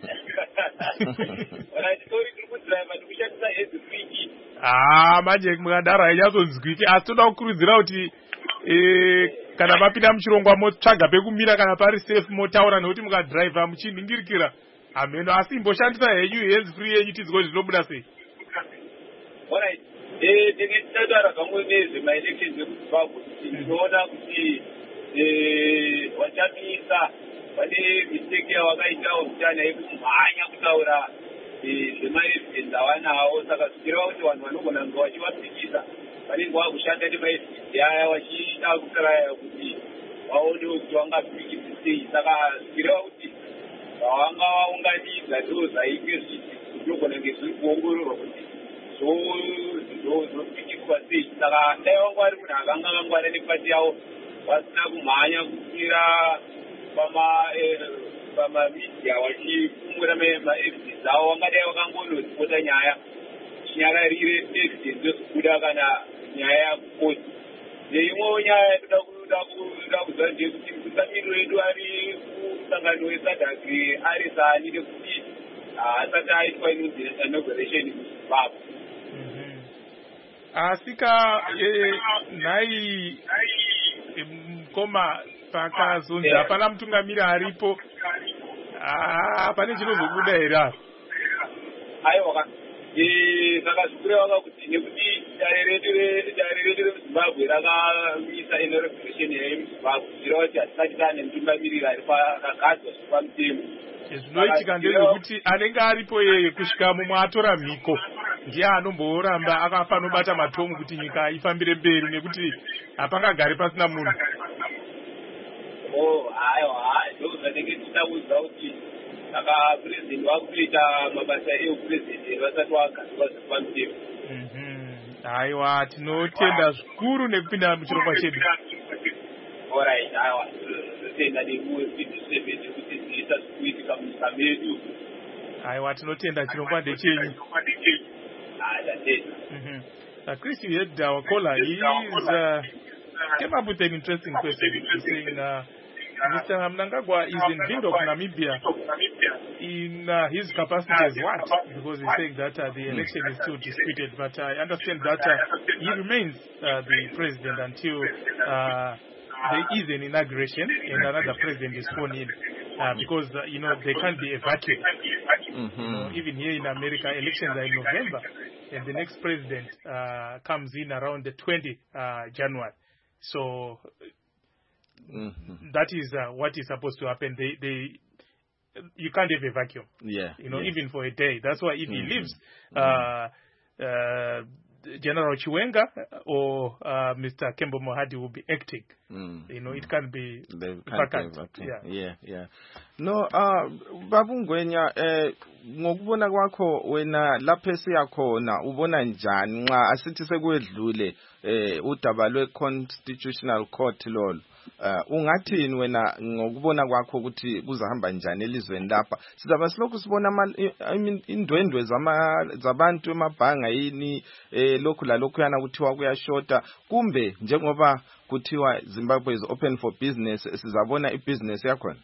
Ah, manje mukadaro haichatonzwiki. Asi toda kukurudzira kuti eh kana mapinda muchirongwa motsvaga pekumira kana pari safe motaura nekuti mukadrive muchiningirikira. Ameno asi imboshandisa henyu hands free yenyu tidziko zvinobuda sei. Alright. Eh tingatara kamwe nezvemaelections ekuZimbabwe tinoona kuti eh vachamisa vane mistake yavakaitawo mutana yekumhanya kutaura zvemaevidence avanawo saka zvikireva kuti vanhu vanogona kunge vachivapikisa vanenge vakushanda nemaevidence aya vachiita kutraya kuti vaonewo kuti vangapikisi sei saka zvikireva kuti vavanga vaunganidza ndo zvainge zvinogona kunge zviri kuongororwa kuti zvopikiswa sei saka dai vangu vari munhu akanga vangwana nepati yavo vasina kumhanya kupira pamamedia vachifumura maevidence avo vangadai vakangonozipota nyaya chinyararire evidence yekubuda kana nyaya yakukoti neimwewo nyaya yatoda kuziva ndeyekuti mutungamiriro yedu ari musangano wesadhaki ari sani nekuti asati aitwa inonzi inauguration muzimbabwe. Asika nhai mukoma pakazonzi hapana mutungamiri aripo, pane chinozobuda here apa? Aiwa, saka zvikureva kuti nekuti dare redu remuzimbabwe rakamisa inauguration yemuzimbabwe zvireva kuti hatisati taane mutungamiriri ari pakagadzwa zviri pamutemo. Zvinoitika ndezvekuti anenge aripo yeye kusvika mumwe atora mhiko ndiye anomboramba akafanobata matomu kuti nyika ifambire mberi nekuti hapangagari pasina munhu. Oh, aiwa, ndozvanenge tichitaudza kuti saka purezidendi wakutoita mabasa eupurezidendi vasati vagadzwa zviri pamutemo. Aiwa, tinotenda zvikuru nekupinda muchirongwa chedu. Alright, aiwa. Tenda nemuwe fifty-seven kuti tiita zvikuitika munyika medu. Aiwa, tinotenda chirongwa ndechenyu. Ah, ndatenda. Mhm. Uh, Chris, you heard our caller. He is uh, came up with an interesting question. He's saying uh, Mister Mnangagwa is in build of Namibia in uh, his capacity as what? Because he's saying that uh, the election is still disputed, but I understand that uh, he remains uh, the president until uh, there is an inauguration and another president is sworn in. Uh, because, uh, you know, they can't be a vacuum. Mm-hmm. You know, even here in America, elections are in November, and the next president uh, comes in around the twentieth of January. So mm-hmm. that is uh, what is supposed to happen. They, they, you can't have a vacuum. Yeah. You know, yeah. even for a day. That's why if mm-hmm. he leaves, uh, uh, General Chiwenga or uh, Mister Kembo Mohadi will be acting. Mm. You know, it can be vacant. Yeah, yeah, yeah. No, uh, Babu Ngwenya, eh, ngokubona kwakho wena lapho esiyakhona ubona njani nxa asithi sekwedlule eh udaba lwe constitutional court lolo. Uh, ungathini wena ngokubona kwakho ukuthi kuzahamba njani elizweni lapha sizaba silokhu sibona indwendwe zama zabantu emabhanga yini eh lokhu la lokhu yana kuthiwa kuyashota kumbe njengoba kuthiwa Zimbabwe is open for business sizabona ibusiness yakhona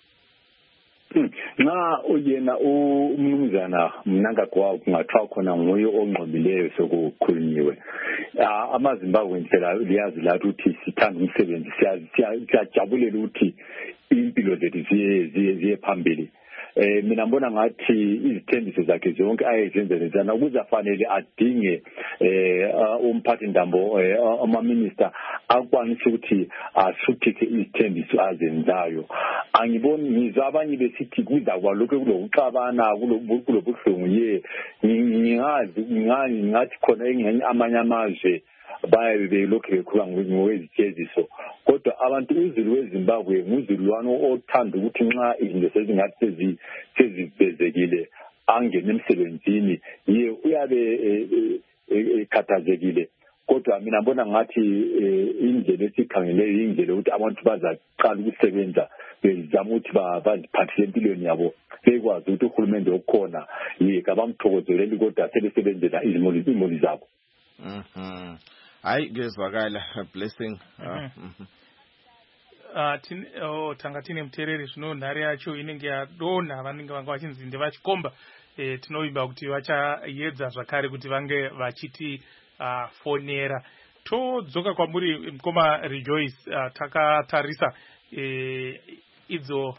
nxa uyena umnumzana Mnangagwa kungathiwa khona nguye ongqobileyo sokukhulunyiwe amaZimbabwe phela liyazi lathi ukuthi sithanda umsebenzi siyajabulela ukuthi impilo zethu ziye ziye phambili eh mina ngibona ngathi izithembiso zakhe zonke ayezenza lezana ukuzafanele adinge eh umphathi ndambo ama minister akwanise ukuthi asuthike izithembiso azenzayo angiboni ngizwa abanye besithi kuza kwalokho kulokuxabana kulobuhlungu ye ngingazi ngani ngathi khona engene amanye amazwe baye belokhu bekhula ngowezityeziso kodwa abantu uzulu weZimbabwe nguzulwano othanda ukuthi nxa izinto sezingathi sezibezekile angene emsebenzini ye uyabe ekhathazekile kodwa mina ngibona ngathi indlela esikhangeleyo indlela ukuthi abantu bazaqala ukusebenza bezama ukuthi baziphathise empilweni yabo bekwazi ukuthi uhulumende okhona ye kabamthokozeleli kodwa sebesebenzela izimuli zabo. Mhm. Hayi ngezwakala blessing. Ah tin oh tangatine mtereri zvino nhare yacho inenge yadonha vanenge vanga vachinzi ndevachikomba eh tinoimba kuti vachaedza zvakare kuti vange vachiti uh, fonera todzoka kwamuri mkoma Rejoice uh, takatarisa eh idzo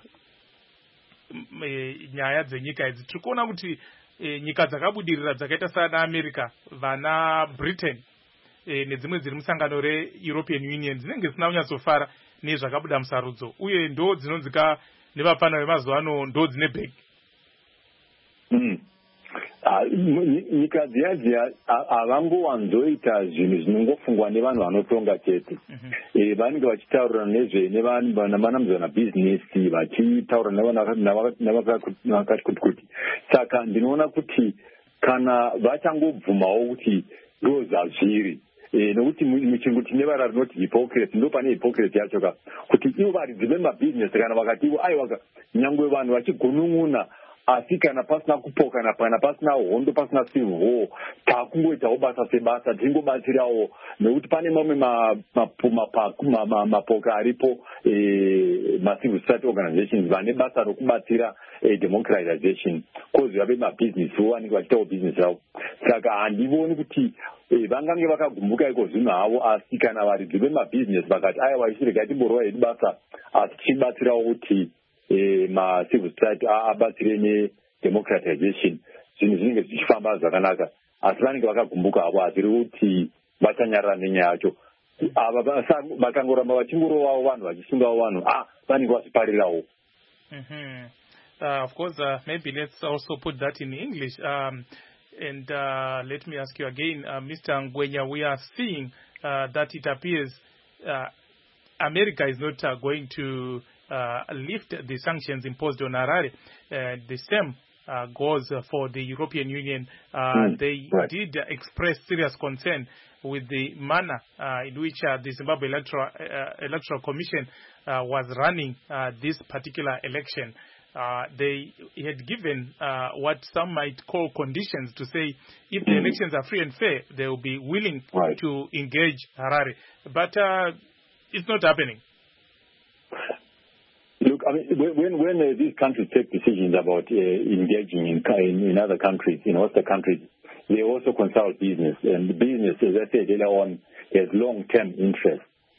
e, nyaya dzenyika idzi tiri kuona kuti e, nyika dzakabudirira dzakaita sana America vana Britain e, nedzimwe dziri musangano re-European Union dzinenge dzisina kunyatsofara nezvakabuda musarudzo uye ndo dzinonzika nevapana vemazuva ano ndo dzine bhegi. Mm. Nyika dziya dziya havangowanzoita zvinhu zvinongofungwa nevanhu vanotonga chete. Eh vanenge vachitaurira nezve nevanamuzana bhizinesi vachitaurira navakati kuti kuti saka ndinoona kuti kana vachangobvumawo kuti ndozvazviri eh nokuti muchirungu tine vara rinoti hypocrisy ndo pane hypocrisy yacho ka kuti ivo varidzi vemabhizinesi kana vakati ivo aiwa nyangwe vanhu vachigunun'una asi kana pasina kupoka kana pasina hondo pasina civil war takungoitawo basa sebasa tingobatsirawo nokuti pane mamwe mapoka aripo ma-civil society organizations vane basa rokubatsira democratization cause vave mabhizinesi vanenge vachitawo bhizinesi ravo saka handivoni kuti vangange vakagumbuka iko zvino havo asi kana varidzi vemabhizinesi vakati aiwa isirega timborova hedu basa asi tichibatsirawo kuti ma-civil society abatsire ne-democratization zvinhu zvinenge zvichifamba zvakanaka asi vanenge vakagumbuka havo hazviri kuti vachanyarara nenyaya yacho ava vakangoramba vachingorovawo vanhu vachisungawo vanhu ah vanenge vazviparirawo. Of course, uh, maybe let's also put that in English. Um, and uh, let me ask you again, uh, Mister Ngwenya, we are seeing uh, that it appears uh, America is not uh, going to Uh, lift the sanctions imposed on Harare. Uh, the same uh, goes uh, for the European Union, uh, mm, they right. did uh, express serious concern with the manner uh, in which uh, the Zimbabwe Electoral, uh, Electoral Commission uh, was running uh, this particular election. Uh, they had given uh, what some might call conditions to say if the elections are free and fair, they will be willing right. to engage Harare. But uh, it's not happening. Look, I mean, when when uh, these countries take decisions about uh, engaging in, in in other countries, in other countries, they also consult business, and the business, as I said earlier on, has long-term interest.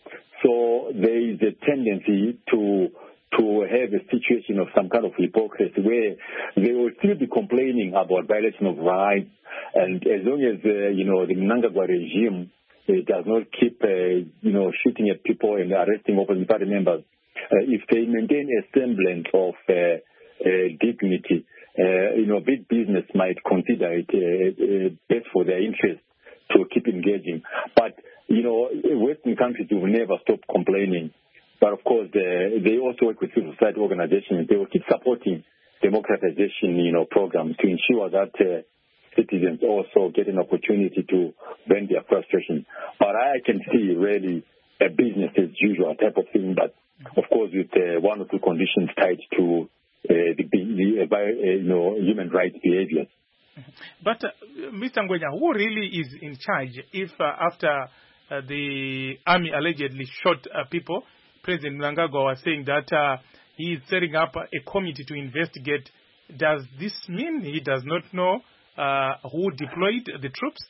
So there is a tendency to to have a situation of some kind of hypocrisy where they will still be complaining about violation of rights, and as long as uh, you know the Mnangagwa regime uh, does not keep uh, you know shooting at people and arresting opposition party members, uh, if they maintain a semblance of uh, uh, dignity, uh, you know, big business might consider it uh, uh, best for their interest to keep engaging. But you know, Western countries will never stop complaining. But of course, they, they also work with civil society organizations. They will keep supporting democratization, you know, programs to ensure that uh, citizens also get an opportunity to vent their frustration. But I can see really a business as usual type of thing, but of course with uh, one or two conditions tied to uh, the, the uh, you know, human rights behaviors. But uh, Mister Ngwenya, who really is in charge if uh, after uh, the army allegedly shot uh, people, President Mnangagwa was saying that uh, he is setting up a committee to investigate. Does this mean he does not know uh, who deployed the troops?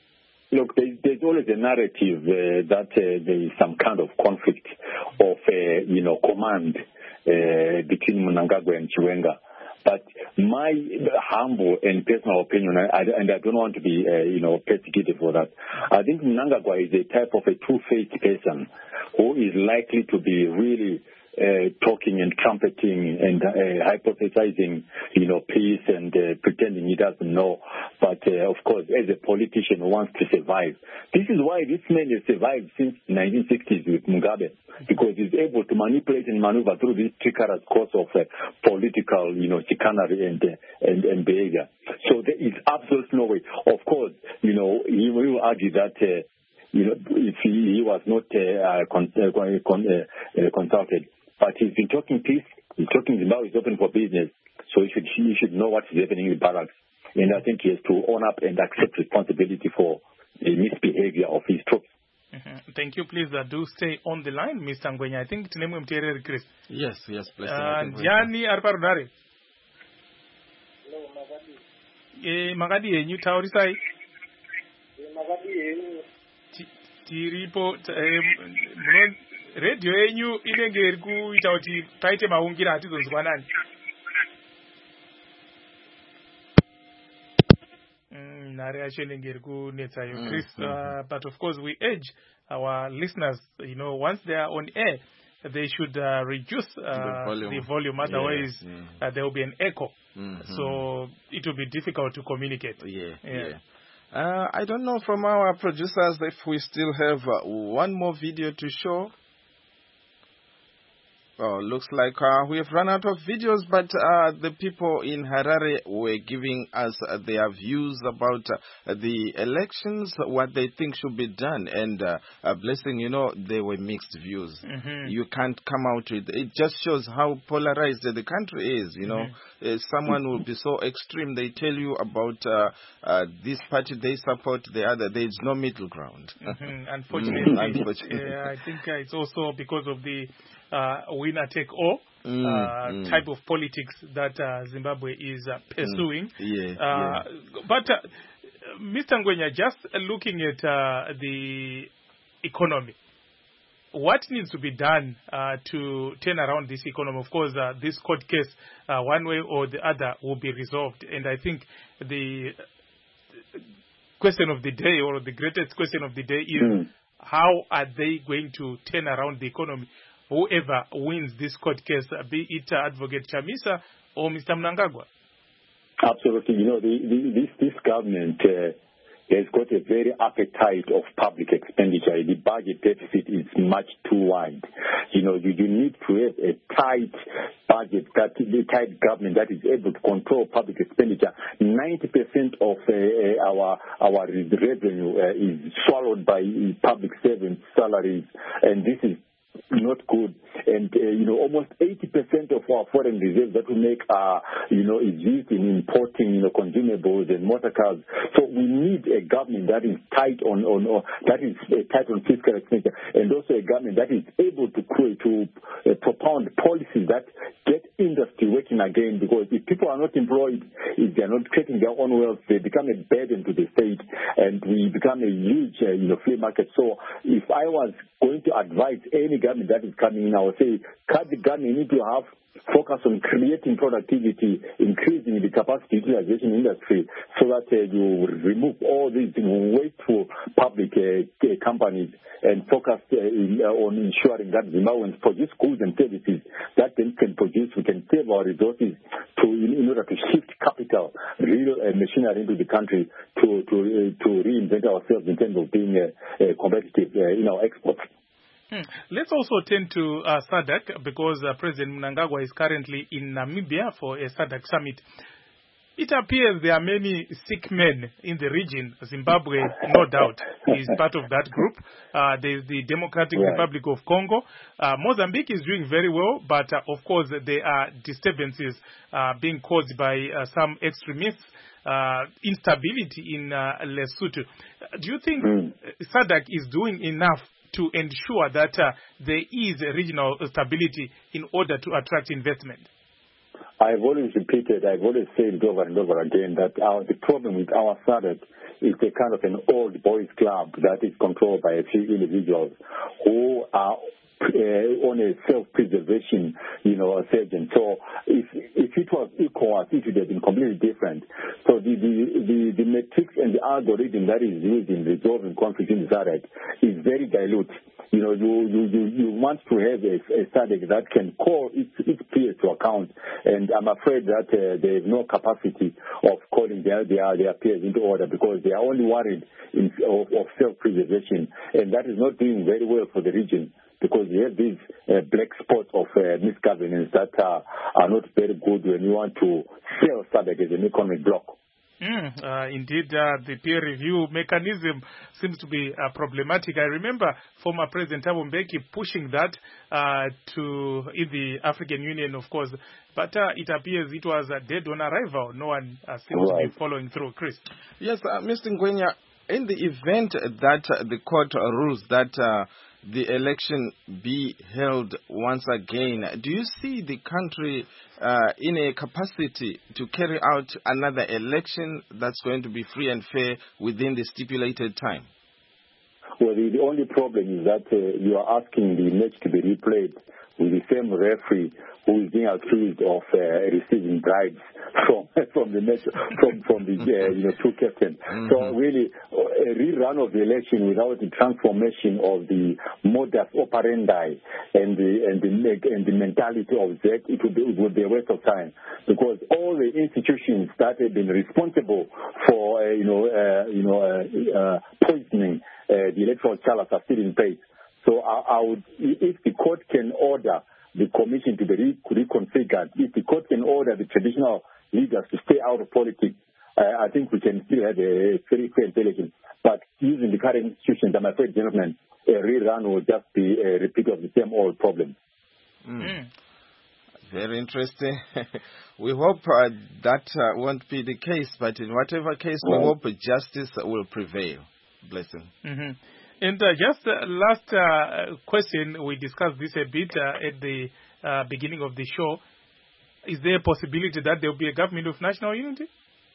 Look, there's, there's always a narrative uh, that uh, there is some kind of conflict of, uh, you know, command uh, between Mnangagwa and Chiwenga. But my humble and personal opinion, I, I, and I don't want to be, uh, you know, persecuted for that, I think Mnangagwa is a type of a two-faced person who is likely to be really uh, talking and trumpeting and uh, hypothesizing, you know, peace and uh, pretending he doesn't know. But, uh, of course, as a politician who wants to survive, this is why this man has survived since the nineteen sixties with Mugabe, because he's able to manipulate and maneuver through this treacherous course of uh, political, you know, chicanery and, uh, and, and behavior. So there is absolutely no way. Of course, you know, he will argue that uh, you know, if he, he was not uh, con- uh, con- uh, uh, consulted. But he's been talking peace, he's talking Zimbabwe is open for business, so he should, he should know what is happening in the barracks. And I think he has to own up and accept responsibility for the misbehavior of his troops. Mm-hmm. Thank you. Please uh, do stay on the line, Mister Ngwenya. I think tinemu mtereri Chris. Yes, yes, please. Uh, Ndiani ari parunare? Eh, Magadi yenyu taurisai? Magadi yenyu. Tiripo muno radio yenyu inenge iri kuita kuti paite maungira atizonzwa nani. Nare yacho inenge iri kunetsayo Chris. Uh, but of course we urge our listeners, you know, once they are on air, they should uh, reduce uh, the volume. The volume. Otherwise, yeah, yeah. Uh, there will be an echo. Mm-hmm. So it will be difficult to communicate. Yeah, yeah. yeah. Uh, I don't know from our producers if we still have uh, one more video to show. Oh, looks like uh, we have run out of videos, but uh, the people in Harare were giving us uh, their views about uh, the elections, what they think should be done. And uh, uh, blessing, you know, they were mixed views. Mm-hmm. You can't come out with it. Just shows how polarized the country is, you know. Mm-hmm. Uh, someone will be so extreme, they tell you about uh, uh, this party they support, the other. There is no middle ground. Mm-hmm. Unfortunately, mm, unfortunately. Uh, I think uh, it's also because of the Uh, winner-take-all mm, uh, mm. type of politics that uh, Zimbabwe is uh, pursuing. Mm, yeah, uh, yeah. But, uh, Mister Ngwenya, just looking at uh, the economy, what needs to be done uh, to turn around this economy? Of course, uh, this court case, uh, one way or the other, will be resolved. And I think the question of the day, or the greatest question of the day, is mm. how are they going to turn around the economy? Whoever wins this court case, be it uh, Advocate Chamisa or Mister Mnangagwa? Absolutely. You know, the, the, this, this government uh, has got a very appetite of public expenditure. The budget deficit is much too wide. You know, you, you need to have a tight budget, that the tight government that is able to control public expenditure. ninety percent of uh, our our revenue uh, is swallowed by public servants' salaries, and this is not good. And, uh, you know, almost eighty percent of our foreign reserves that we make are, you know, is used in importing, you know, consumables and motor cars. So we need a government that is tight on, on or that is uh, tight on fiscal expenditure, and also a government that is able to create, to uh, propound policies that get industry working again, because if people are not employed, if they are not creating their own wealth, they become a burden to the state, and we become a huge, uh, you know, free market. So if I was going to advise any government that is coming in, I would say, cut the government, you need to have focus on creating productivity, increasing the capacity utilization industry, so that uh, you remove all these wasteful public uh, companies and focus uh, in, uh, on ensuring that Zimbabweans produce goods and services that then can produce, we can save our resources to in, in order to shift capital, real uh, machinery into the country to to uh, to reinvent ourselves in terms of being uh, uh, competitive uh, in our exports. Hmm. Let's also turn to uh, SADC, because uh, President Mnangagwa is currently in Namibia for a SADC summit. It appears there are many sick men in the region. Zimbabwe, no doubt, is part of that group. Uh, there's the Democratic right. Republic of Congo. Uh, Mozambique is doing very well, but uh, of course there are disturbances uh, being caused by uh, some extremists. Uh, instability in uh, Lesotho. Do you think mm. SADC is doing enough to ensure that uh, there is a regional stability in order to attract investment? I've always repeated, I've always said over and over again that our, the problem with our SADC is a kind of an old boys club that is controlled by a few individuals who are Uh, on a self-preservation, you know, surgeon. So if if it was equal, it would have been completely different. So the the, the, the metrics and the algorithm that is used in resolving conflict in SADC is very dilute. You know, you you, you, you want to have a, a SADC that can call its, its peers to account, and I'm afraid that uh, there is no capacity of calling their, their, their peers into order, because they are only worried in, of, of self-preservation, and that is not doing very well for the region, because we have these uh, black spots of uh, misgovernance that uh, are not very good when you want to sell SADC as an economic bloc. Mm, uh, indeed, uh, the peer review mechanism seems to be uh, problematic. I remember former President Thabo Mbeki pushing that uh, to in the African Union, of course, but uh, it appears it was uh, dead on arrival. No one uh, seems right. to be following through. Chris? Yes, uh, Mister Ngwenya, in the event that uh, the court rules that uh, the election be held once again, do you see the country uh, in a capacity to carry out another election that's going to be free and fair within the stipulated time? Well, the, the only problem is that uh, you are asking the match to be replayed with the same referee who is being accused of uh, receiving bribes from from the match, from from the uh, you know two captains. Mm-hmm. So really, a rerun of the election without the transformation of the modus operandi and the and the and the mentality of that, it would be, it would be a waste of time, because all the institutions that have been responsible for uh, you know uh, you know uh, uh, poisoning uh, the electoral challenge are still in place. So I, I would, if the court can order the commission to be re- reconfigured, if the court can order the traditional leaders to stay out of politics, uh, I think we can still have a very fair election. But using the current institutions, I'm afraid, gentlemen, a rerun will just be a repeat of the same old problem. Mm. Very interesting. We hope uh, that uh, won't be the case, but in whatever case, we well, hope justice will prevail. Blessing. Mm-hmm. And uh, just uh, last uh, question, we discussed this a bit uh, at the uh, beginning of the show. Is there a possibility that there will be a government of national unity?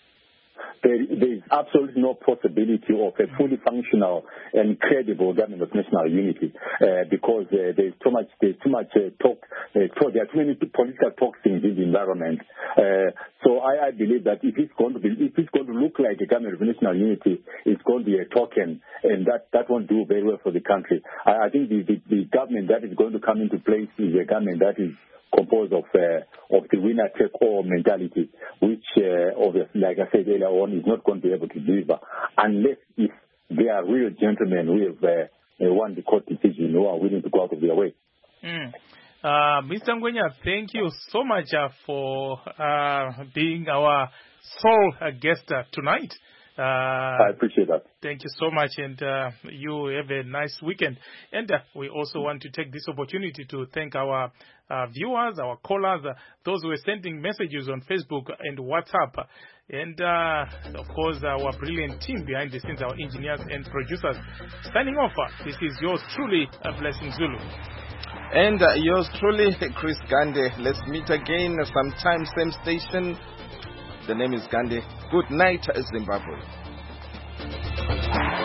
There, there is absolutely no possibility of a fully functional and credible government of national unity uh, because uh, there's too much, there's too much uh, talk. Uh, so there are too many political talks in this environment. Uh, so I, I believe that if it's going to be, if it's going to look like a government of national unity, it's going to be a token, and that, that won't do very well for the country. I, I think the, the, the government that is going to come into place is a government that is composed of uh, of the winner-take-all mentality, which, uh, obviously, like I said earlier on, is not going to be able to deliver unless if they are real gentlemen who have uh, won the court decision, who are willing to go out of their way. Mm. Uh, Mister Ngwenya, thank you so much uh, for uh, being our sole uh, guest uh, tonight. Uh, I appreciate that. Thank you so much, and uh, you have a nice weekend. And uh, we also want to take this opportunity to thank our uh, viewers, our callers, uh, those who are sending messages on Facebook and WhatsApp, and uh, of course our brilliant team behind the scenes, our engineers and producers. Signing off, uh, this is yours truly, a Blessing Zulu. And uh, yours truly, Chris Gande. Let's meet again sometime, same station. The name is Gandhi. Good night, Zimbabwe.